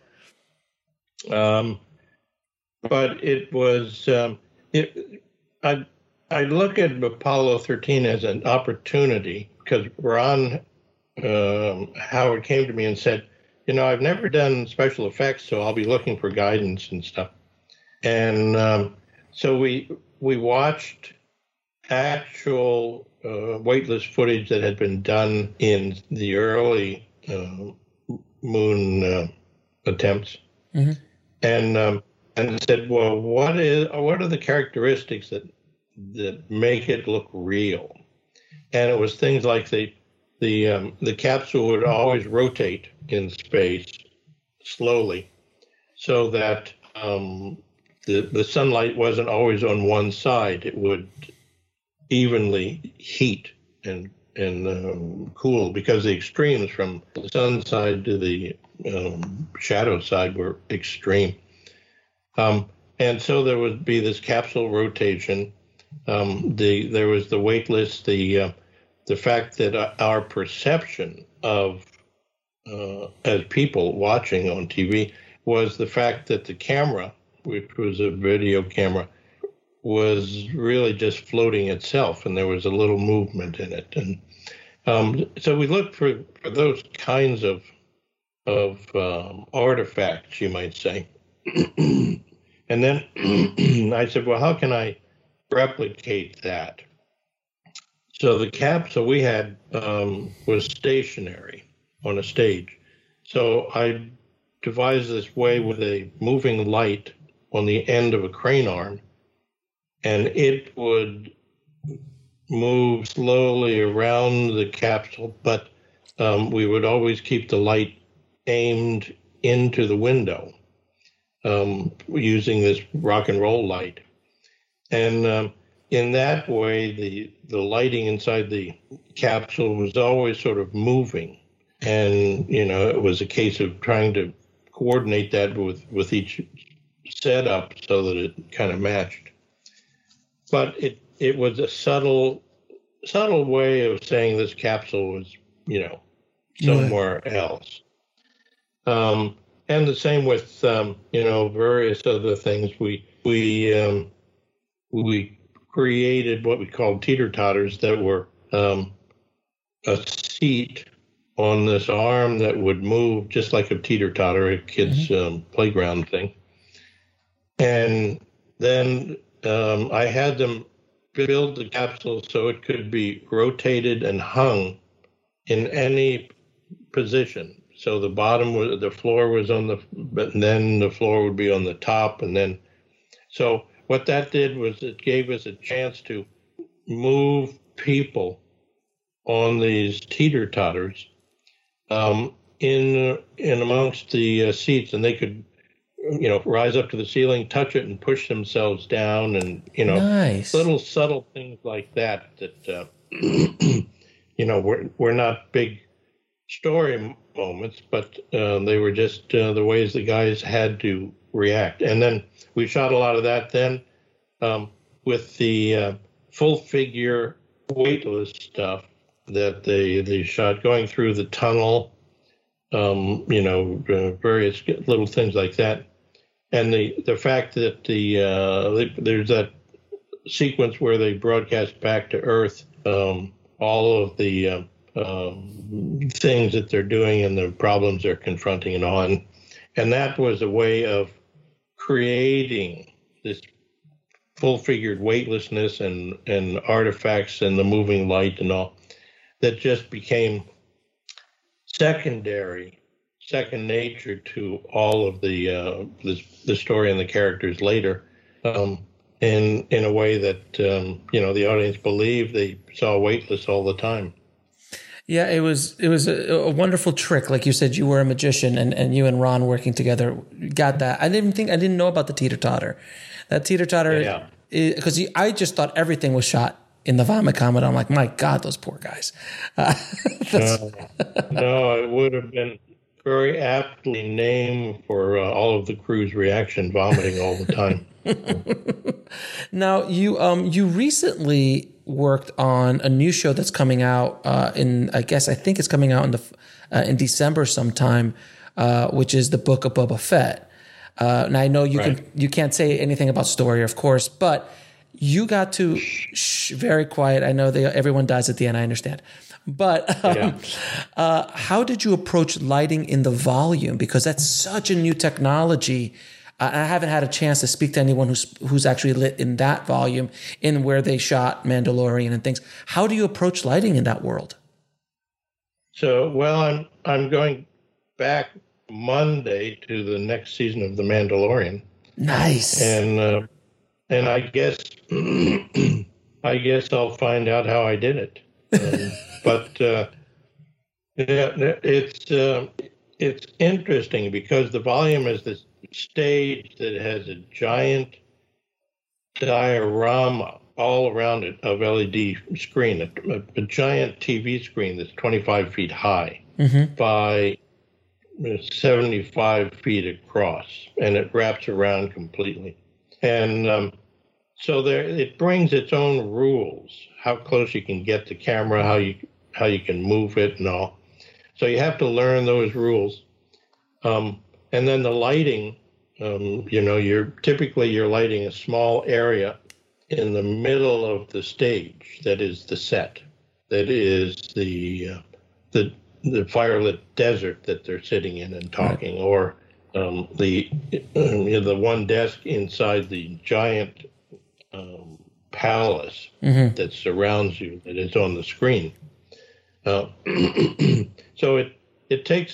it was I look at Apollo 13 as an opportunity because Ron Howard came to me and said, I've never done special effects, so I'll be looking for guidance and stuff. And so we watched actual weightless footage that had been done in the early moon attempts, and said, well, what are the characteristics that make it look real? And it was things like the capsule would always rotate in space slowly, so that the sunlight wasn't always on one side. It would evenly heat and cool, because the extremes from the sun side to the shadow side were extreme. And so there would be this capsule rotation. There was the weightless, the fact that our perception of as people watching on TV was the fact that the camera, which was a video camera, was really just floating itself, and there was a little movement in it. And so we looked for those kinds of artifacts, you might say. And then I said, well, how can I replicate that? So the capsule we had was stationary on a stage. So I devised this way with a moving light on the end of a crane arm, and it would move slowly around the capsule, but we would always keep the light aimed into the window using this rock and roll light. And in that way, the lighting inside the capsule was always sort of moving. And, it was a case of trying to coordinate that with each setup so that it kind of matched. But it was a subtle way of saying this capsule was, somewhere else. And the same with, various other things. We created what we called teeter-totters that were a seat on this arm that would move just like a teeter-totter, a kid's playground thing. And then I had them build the capsule so it could be rotated and hung in any position. So the floor was but then the floor would be on the top, and then, so what that did was it gave us a chance to move people on these teeter-totters in amongst the seats, and they could, rise up to the ceiling, touch it, and push themselves down, and nice. Little subtle things like that were not big story moments, but they were just the ways the guys had to react. And then we shot a lot of that then with the full figure weightless stuff that they shot, going through the tunnel, various little things like that. And the fact that there's that sequence where they broadcast back to Earth all of the things that they're doing and the problems they're confronting and on. And that was a way of creating this full-figured weightlessness and artifacts and the moving light and all that just became second nature to all of the story and the characters later, in a way that the audience believed they saw weightless all the time. Yeah, it was a wonderful trick. Like you said, you were a magician, and you and Ron working together got that. I didn't know about the teeter-totter. That teeter-totter, because I just thought everything was shot in the vomit comet. I'm like, my God, those poor guys. No, it would have been very aptly named for all of the crew's reaction, vomiting all the time. Now, you recently worked on a new show that's coming out I think it's coming out in December sometime, which is the Book of Boba Fett. And I know you can't say anything about story, of course, but you got to very quiet. I know everyone dies at the end. I understand. But how did you approach lighting in the volume? Because that's such a new technology. I haven't had a chance to speak to anyone who's actually lit in that volume, in where they shot Mandalorian and things. How do you approach lighting in that world? So, well, I'm going back Monday to the next season of The Mandalorian. Nice. And I guess I'll find out how I did it. But it's interesting because the volume is this stage that has a giant diorama all around it of LED screen, a giant TV screen that's 25 feet high by 75 feet across, and it wraps around completely. And so it brings its own rules, how close you can get the camera, how you can move it and all. So you have to learn those rules. And then the lighting, you're lighting a small area in the middle of the stage that is the set, that is the firelit desert that they're sitting in and talking, or the one desk inside the giant palace that surrounds you, that is on the screen. So it takes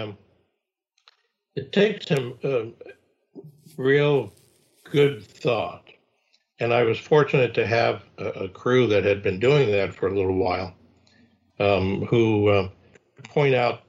some real good thought, and I was fortunate to have a crew that had been doing that for a little while, who point out,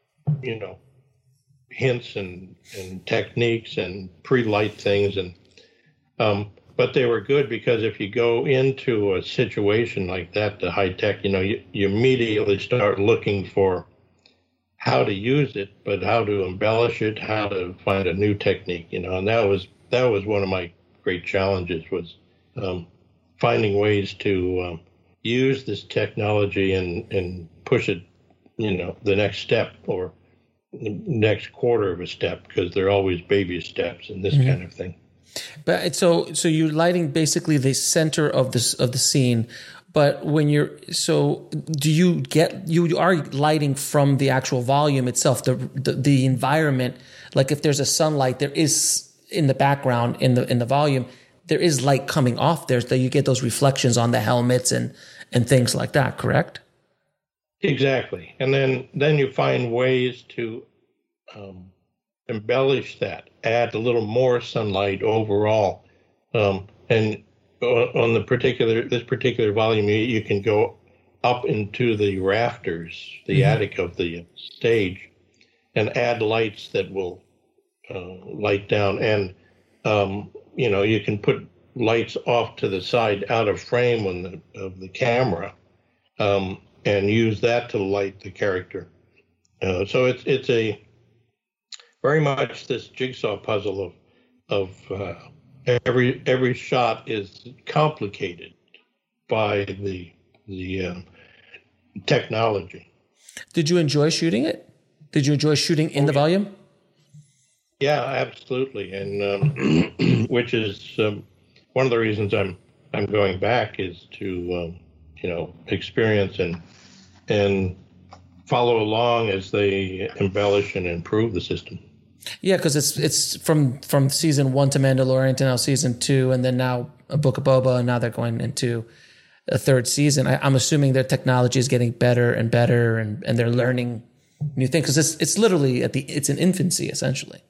hints and techniques and pre-light things, and but they were good because if you go into a situation like that, the high tech, you immediately start looking for how to use it, but how to embellish it, how to find a new technique, and that was one of my great challenges, was finding ways to use this technology and push it, the next step or the next quarter of a step, because they're always baby steps and this kind of thing. But so you're lighting basically the center of the scene, but when you are lighting from the actual volume itself, the environment. Like if there's a sunlight, there is in the background in the volume, there is light coming off there, so you get those reflections on the helmets and things like that. Correct? Exactly, and then you find ways to embellish that, add a little more sunlight overall, and on this particular volume, you can go up into the rafters, the attic of the stage, and add lights that will light down, and you can put lights off to the side, out of frame of the camera, and use that to light the character. So it's a very much this jigsaw puzzle of every shot is complicated by the technology. Did you enjoy shooting it? Did you enjoy shooting in the volume? Yeah, absolutely, and which is one of the reasons I'm going back, is to experience and follow along as they embellish and improve the system. Yeah, because it's from season 1 to Mandalorian to now season 2, and then now a Book of Boba, and now they're going into a third season. I'm assuming their technology is getting better and better, and they're learning new things, because it's literally it's in infancy essentially.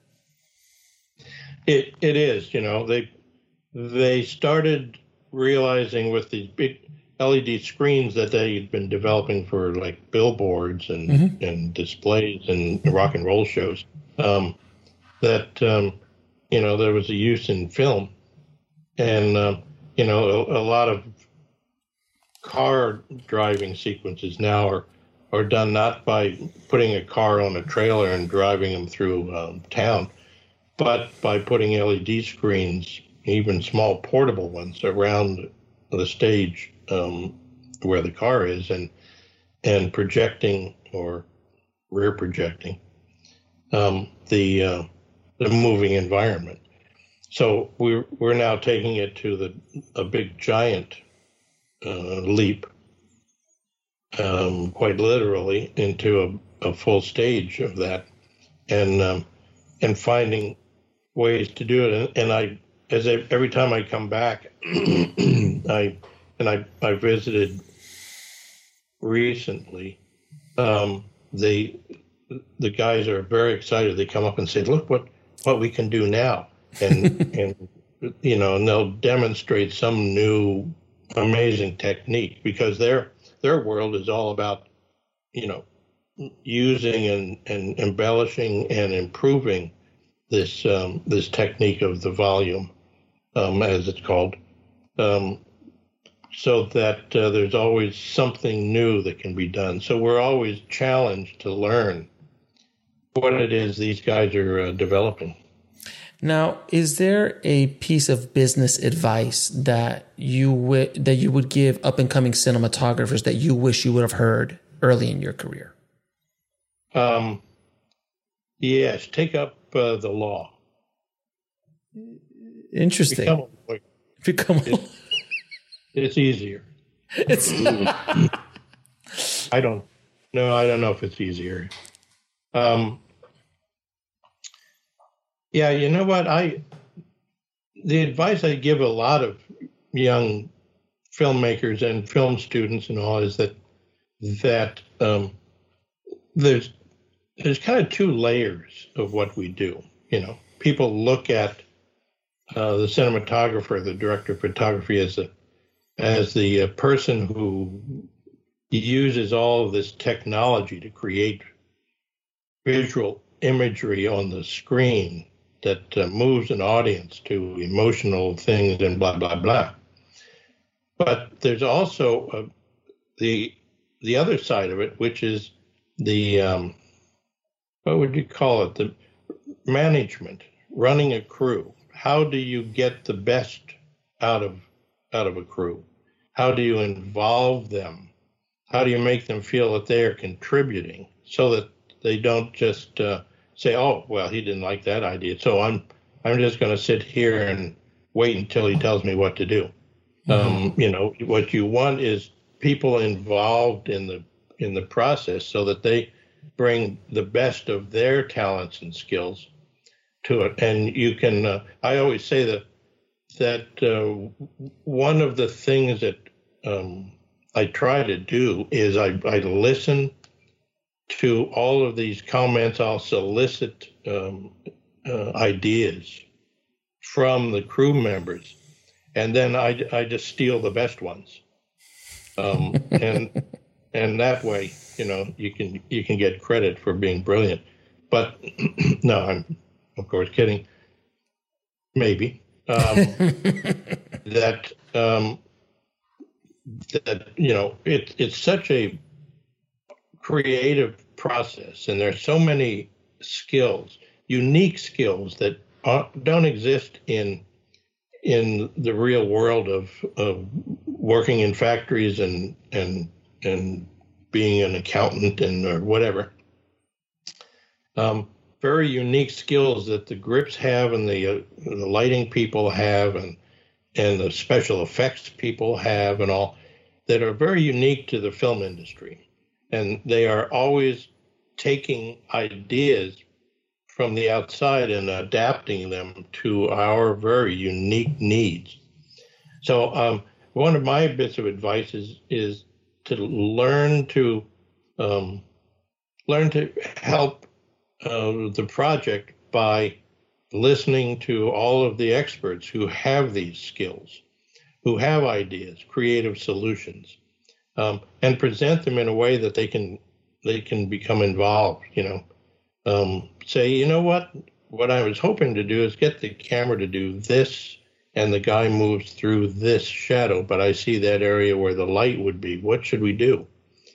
It is, they started realizing with these big LED screens that they'd been developing for like billboards and displays and rock and roll shows, that there was a use in film, and a lot of car driving sequences now are done not by putting a car on a trailer and driving them through town, but by putting LED screens, even small portable ones, around the stage where the car is and projecting or rear projecting the moving environment. So we're now taking it to a big giant leap, quite literally, into a full stage of that, and finding ways to do it. And every time I come back, I visited recently. The guys are very excited. They come up and say, "Look what we can do now," and and they'll demonstrate some new amazing technique, because their world is all about using and embellishing and improving this technique of the volume, as it's called, so that there's always something new that can be done. So we're always challenged to learn what it is these guys are developing. Now, is there a piece of business advice that you would give up and coming cinematographers that you wish you would have heard early in your career? Yes, take up the law. Interesting. Become a lawyer. It's easier. It's I don't know if it's easier. Yeah, you know what? The advice I give a lot of young filmmakers and film students and all is that there's kind of two layers of what we do. People look at the cinematographer, the director of photography, as the person who uses all of this technology to create visual imagery on the screen that moves an audience to emotional things and blah, blah, blah. But there's also the other side of it, which is the, what would you call it? The management, running a crew. How do you get the best out of a crew? How do you involve them? How do you make them feel that they are contributing, so that they don't just say, "Oh, well, he didn't like that idea, so I'm just going to sit here and wait until he tells me what to do." Mm-hmm. What you want is people involved in the process, so that they bring the best of their talents and skills to it. And you can. I always say that one of the things that I try to do is I listen to all of these comments. I'll solicit ideas from the crew members, and then I just steal the best ones, and that way, you can get credit for being brilliant. But no, I'm of course kidding. Maybe that it's such a creative process, and there's so many skills, unique skills that don't exist in the real world of working in factories and being an accountant or whatever. Very unique skills that the grips have, and the lighting people have, and the special effects people have, and all, that are very unique to the film industry. And they are always taking ideas from the outside and adapting them to our very unique needs. So one of my bits of advice is to learn to help the project by listening to all of the experts who have these skills, who have ideas, creative solutions, and present them in a way that they can become involved. Say, what I was hoping to do is get the camera to do this, and the guy moves through this shadow, but I see that area where the light would be. What should we do?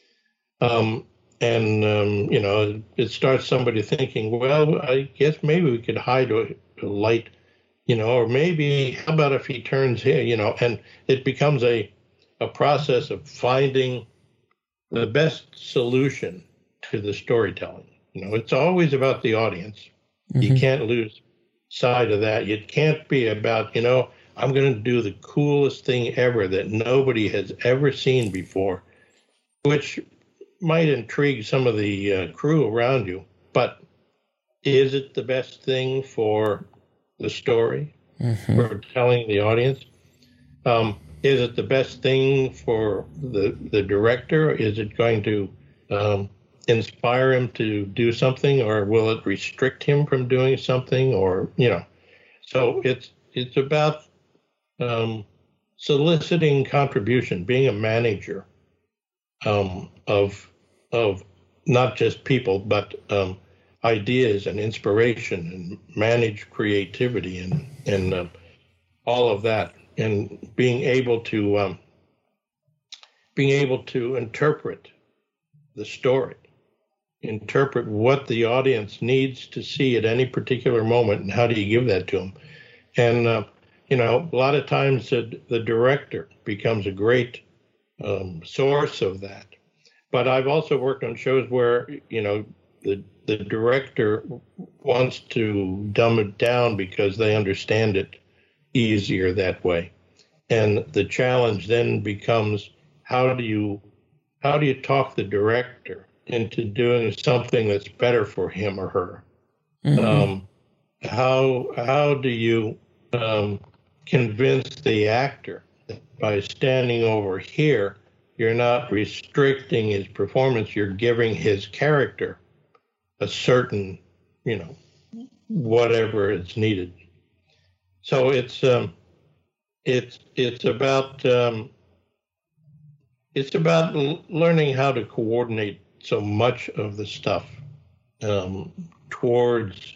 It starts somebody thinking, well, I guess maybe we could hide a light, or maybe how about if he turns here, and it becomes a a process of finding the best solution to the storytelling. It's always about the audience. Mm-hmm. You can't lose sight of that. It can't be about, I'm going to do the coolest thing ever that nobody has ever seen before, which might intrigue some of the crew around you. But is it the best thing for the story, mm-hmm. for telling the audience? Is it the best thing for the director? Is it going to inspire him to do something, or will it restrict him from doing something? Or, so it's about soliciting contribution, being a manager of not just people, but ideas and inspiration, and manage creativity and all of that, and being able to interpret the story, interpret what the audience needs to see at any particular moment, and how do you give that to them? And a lot of times the director becomes a great source of that. But I've also worked on shows where the director wants to dumb it down because they understand it easier that way. And the challenge then becomes, how do you talk the director into doing something that's better for him or her? Mm-hmm. How do you convince the actor that by standing over here, you're not restricting his performance, you're giving his character a certain, whatever is needed. So it's about learning how to coordinate so much of the stuff towards,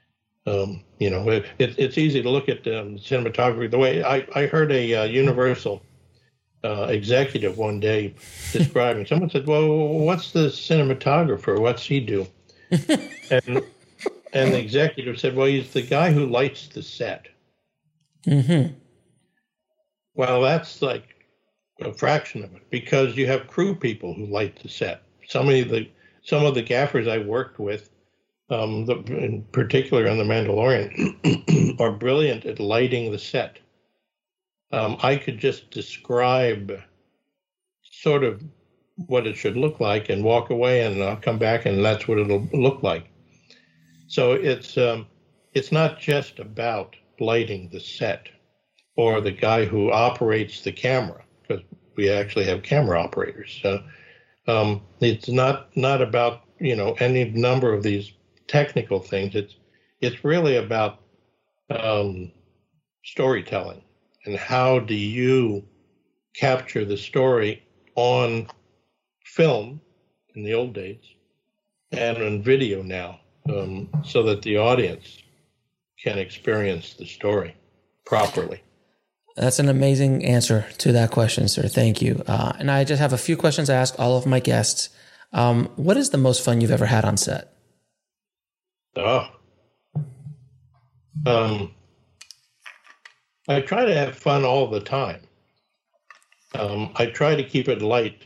it's easy to look at cinematography the way I heard a Universal executive one day describing. Someone said, "Well, what's the cinematographer? What's he do?" and the executive said, "Well, he's the guy who lights the set." Mm-hmm. Well, that's like a fraction of it, because you have crew people who light the set. Some of the gaffers I worked with, in particular on The Mandalorian, are brilliant at lighting the set. I could just describe sort of what it should look like and walk away, and I'll come back and that's what it'll look like. So it's not just about lighting the set or the guy who operates the camera, because we actually have camera operators. So it's not about any number of these technical things. It's really about storytelling, and how do you capture the story on film in the old days and on video now, so that the audience can experience the story properly. That's an amazing answer to that question, sir. Thank you. And I just have a few questions to ask all of my guests. What is the most fun you've ever had on set? I try to have fun all the time. I try to keep it light,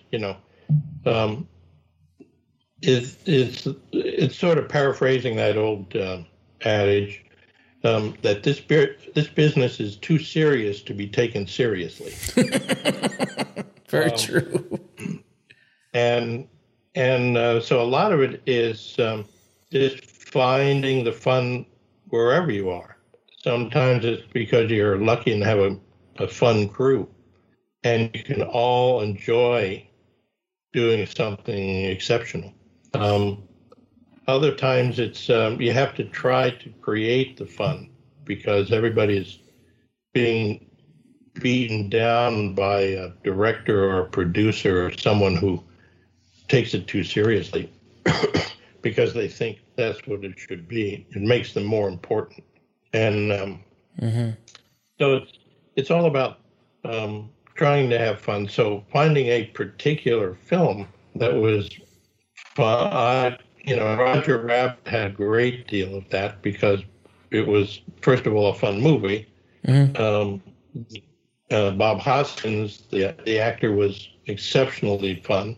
It's sort of paraphrasing that old adage, that this business is too serious to be taken seriously. Very true. And so a lot of it is just finding the fun wherever you are. Sometimes it's because you're lucky and have a fun crew, and you can all enjoy doing something exceptional. Other times it's you have to try to create the fun, because everybody's being beaten down by a director or a producer or someone who takes it too seriously because they think that's what it should be. It makes them more important. And so it's all about trying to have fun. So finding a particular film that was fun, Roger Rabbit had a great deal of that, because it was, first of all, a fun movie. Bob Hoskins, the actor, was exceptionally fun.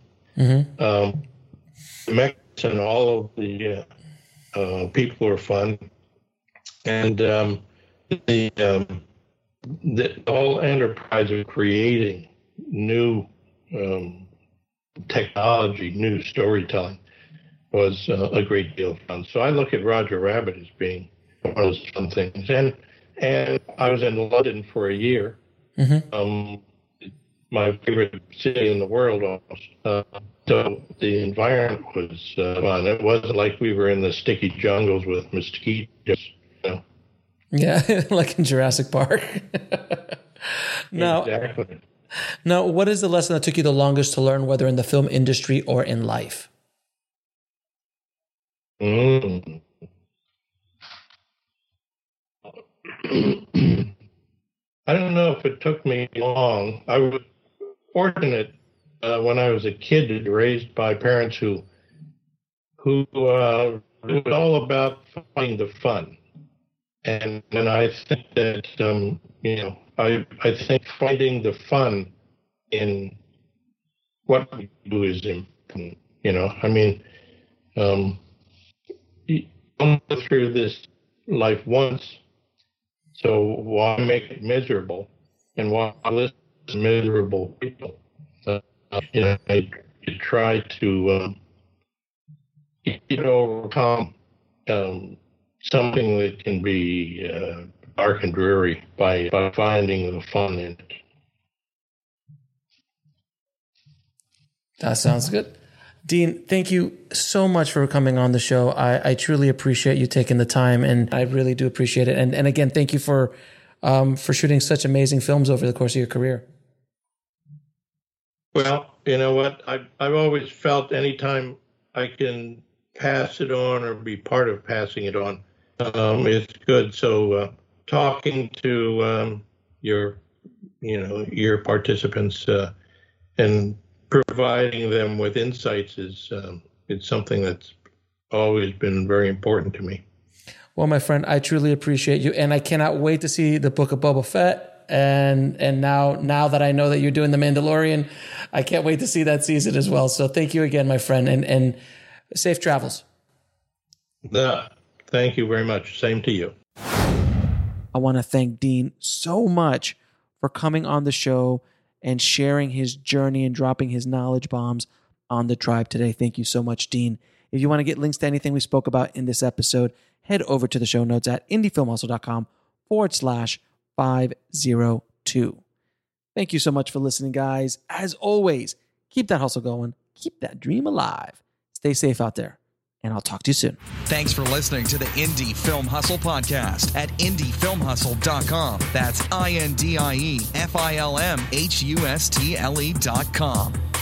Mex and all of the people were fun, and the whole enterprise of creating new technology, new storytelling, was a great deal of fun. So I look at Roger Rabbit as being one of those fun things. And I was in London for a year. My favorite city in the world almost. So the environment was fun. It wasn't like we were in the sticky jungles with mosquitoes. Yeah, like in Jurassic Park. Exactly. Now, what is the lesson that took you the longest to learn, whether in the film industry or in life? I don't know if it took me long. I was fortunate when I was a kid, raised by parents who it was all about finding the fun. And I think that, I think finding the fun in what we do is important. You come through this life once, so why make it miserable? And why listen to miserable people? You try to overcome something that can be dark and dreary by finding the fun in it. That sounds good. Dean, thank you so much for coming on the show. I truly appreciate you taking the time, and I really do appreciate it. And again, thank you for shooting such amazing films over the course of your career. Well, you know what? I've always felt anytime I can pass it on or be part of passing it on, it's good. So talking to your participants and providing them with insights is it's something that's always been very important to me. Well, my friend, I truly appreciate you, and I cannot wait to see the Book of Boba Fett. And now that I know that you're doing The Mandalorian, I can't wait to see that season as well. So thank you again, my friend, and safe travels. Thank you very much. Same to you. I want to thank Dean so much for coming on the show and sharing his journey and dropping his knowledge bombs on the tribe today. Thank you so much, Dean. If you want to get links to anything we spoke about in this episode, head over to the show notes at indiefilmhustle.com/502. Thank you so much for listening, guys. As always, keep that hustle going. Keep that dream alive. Stay safe out there, and I'll talk to you soon. Thanks for listening to the Indie Film Hustle podcast at indiefilmhustle.com. That's INDIEFILMHUSTLE.com.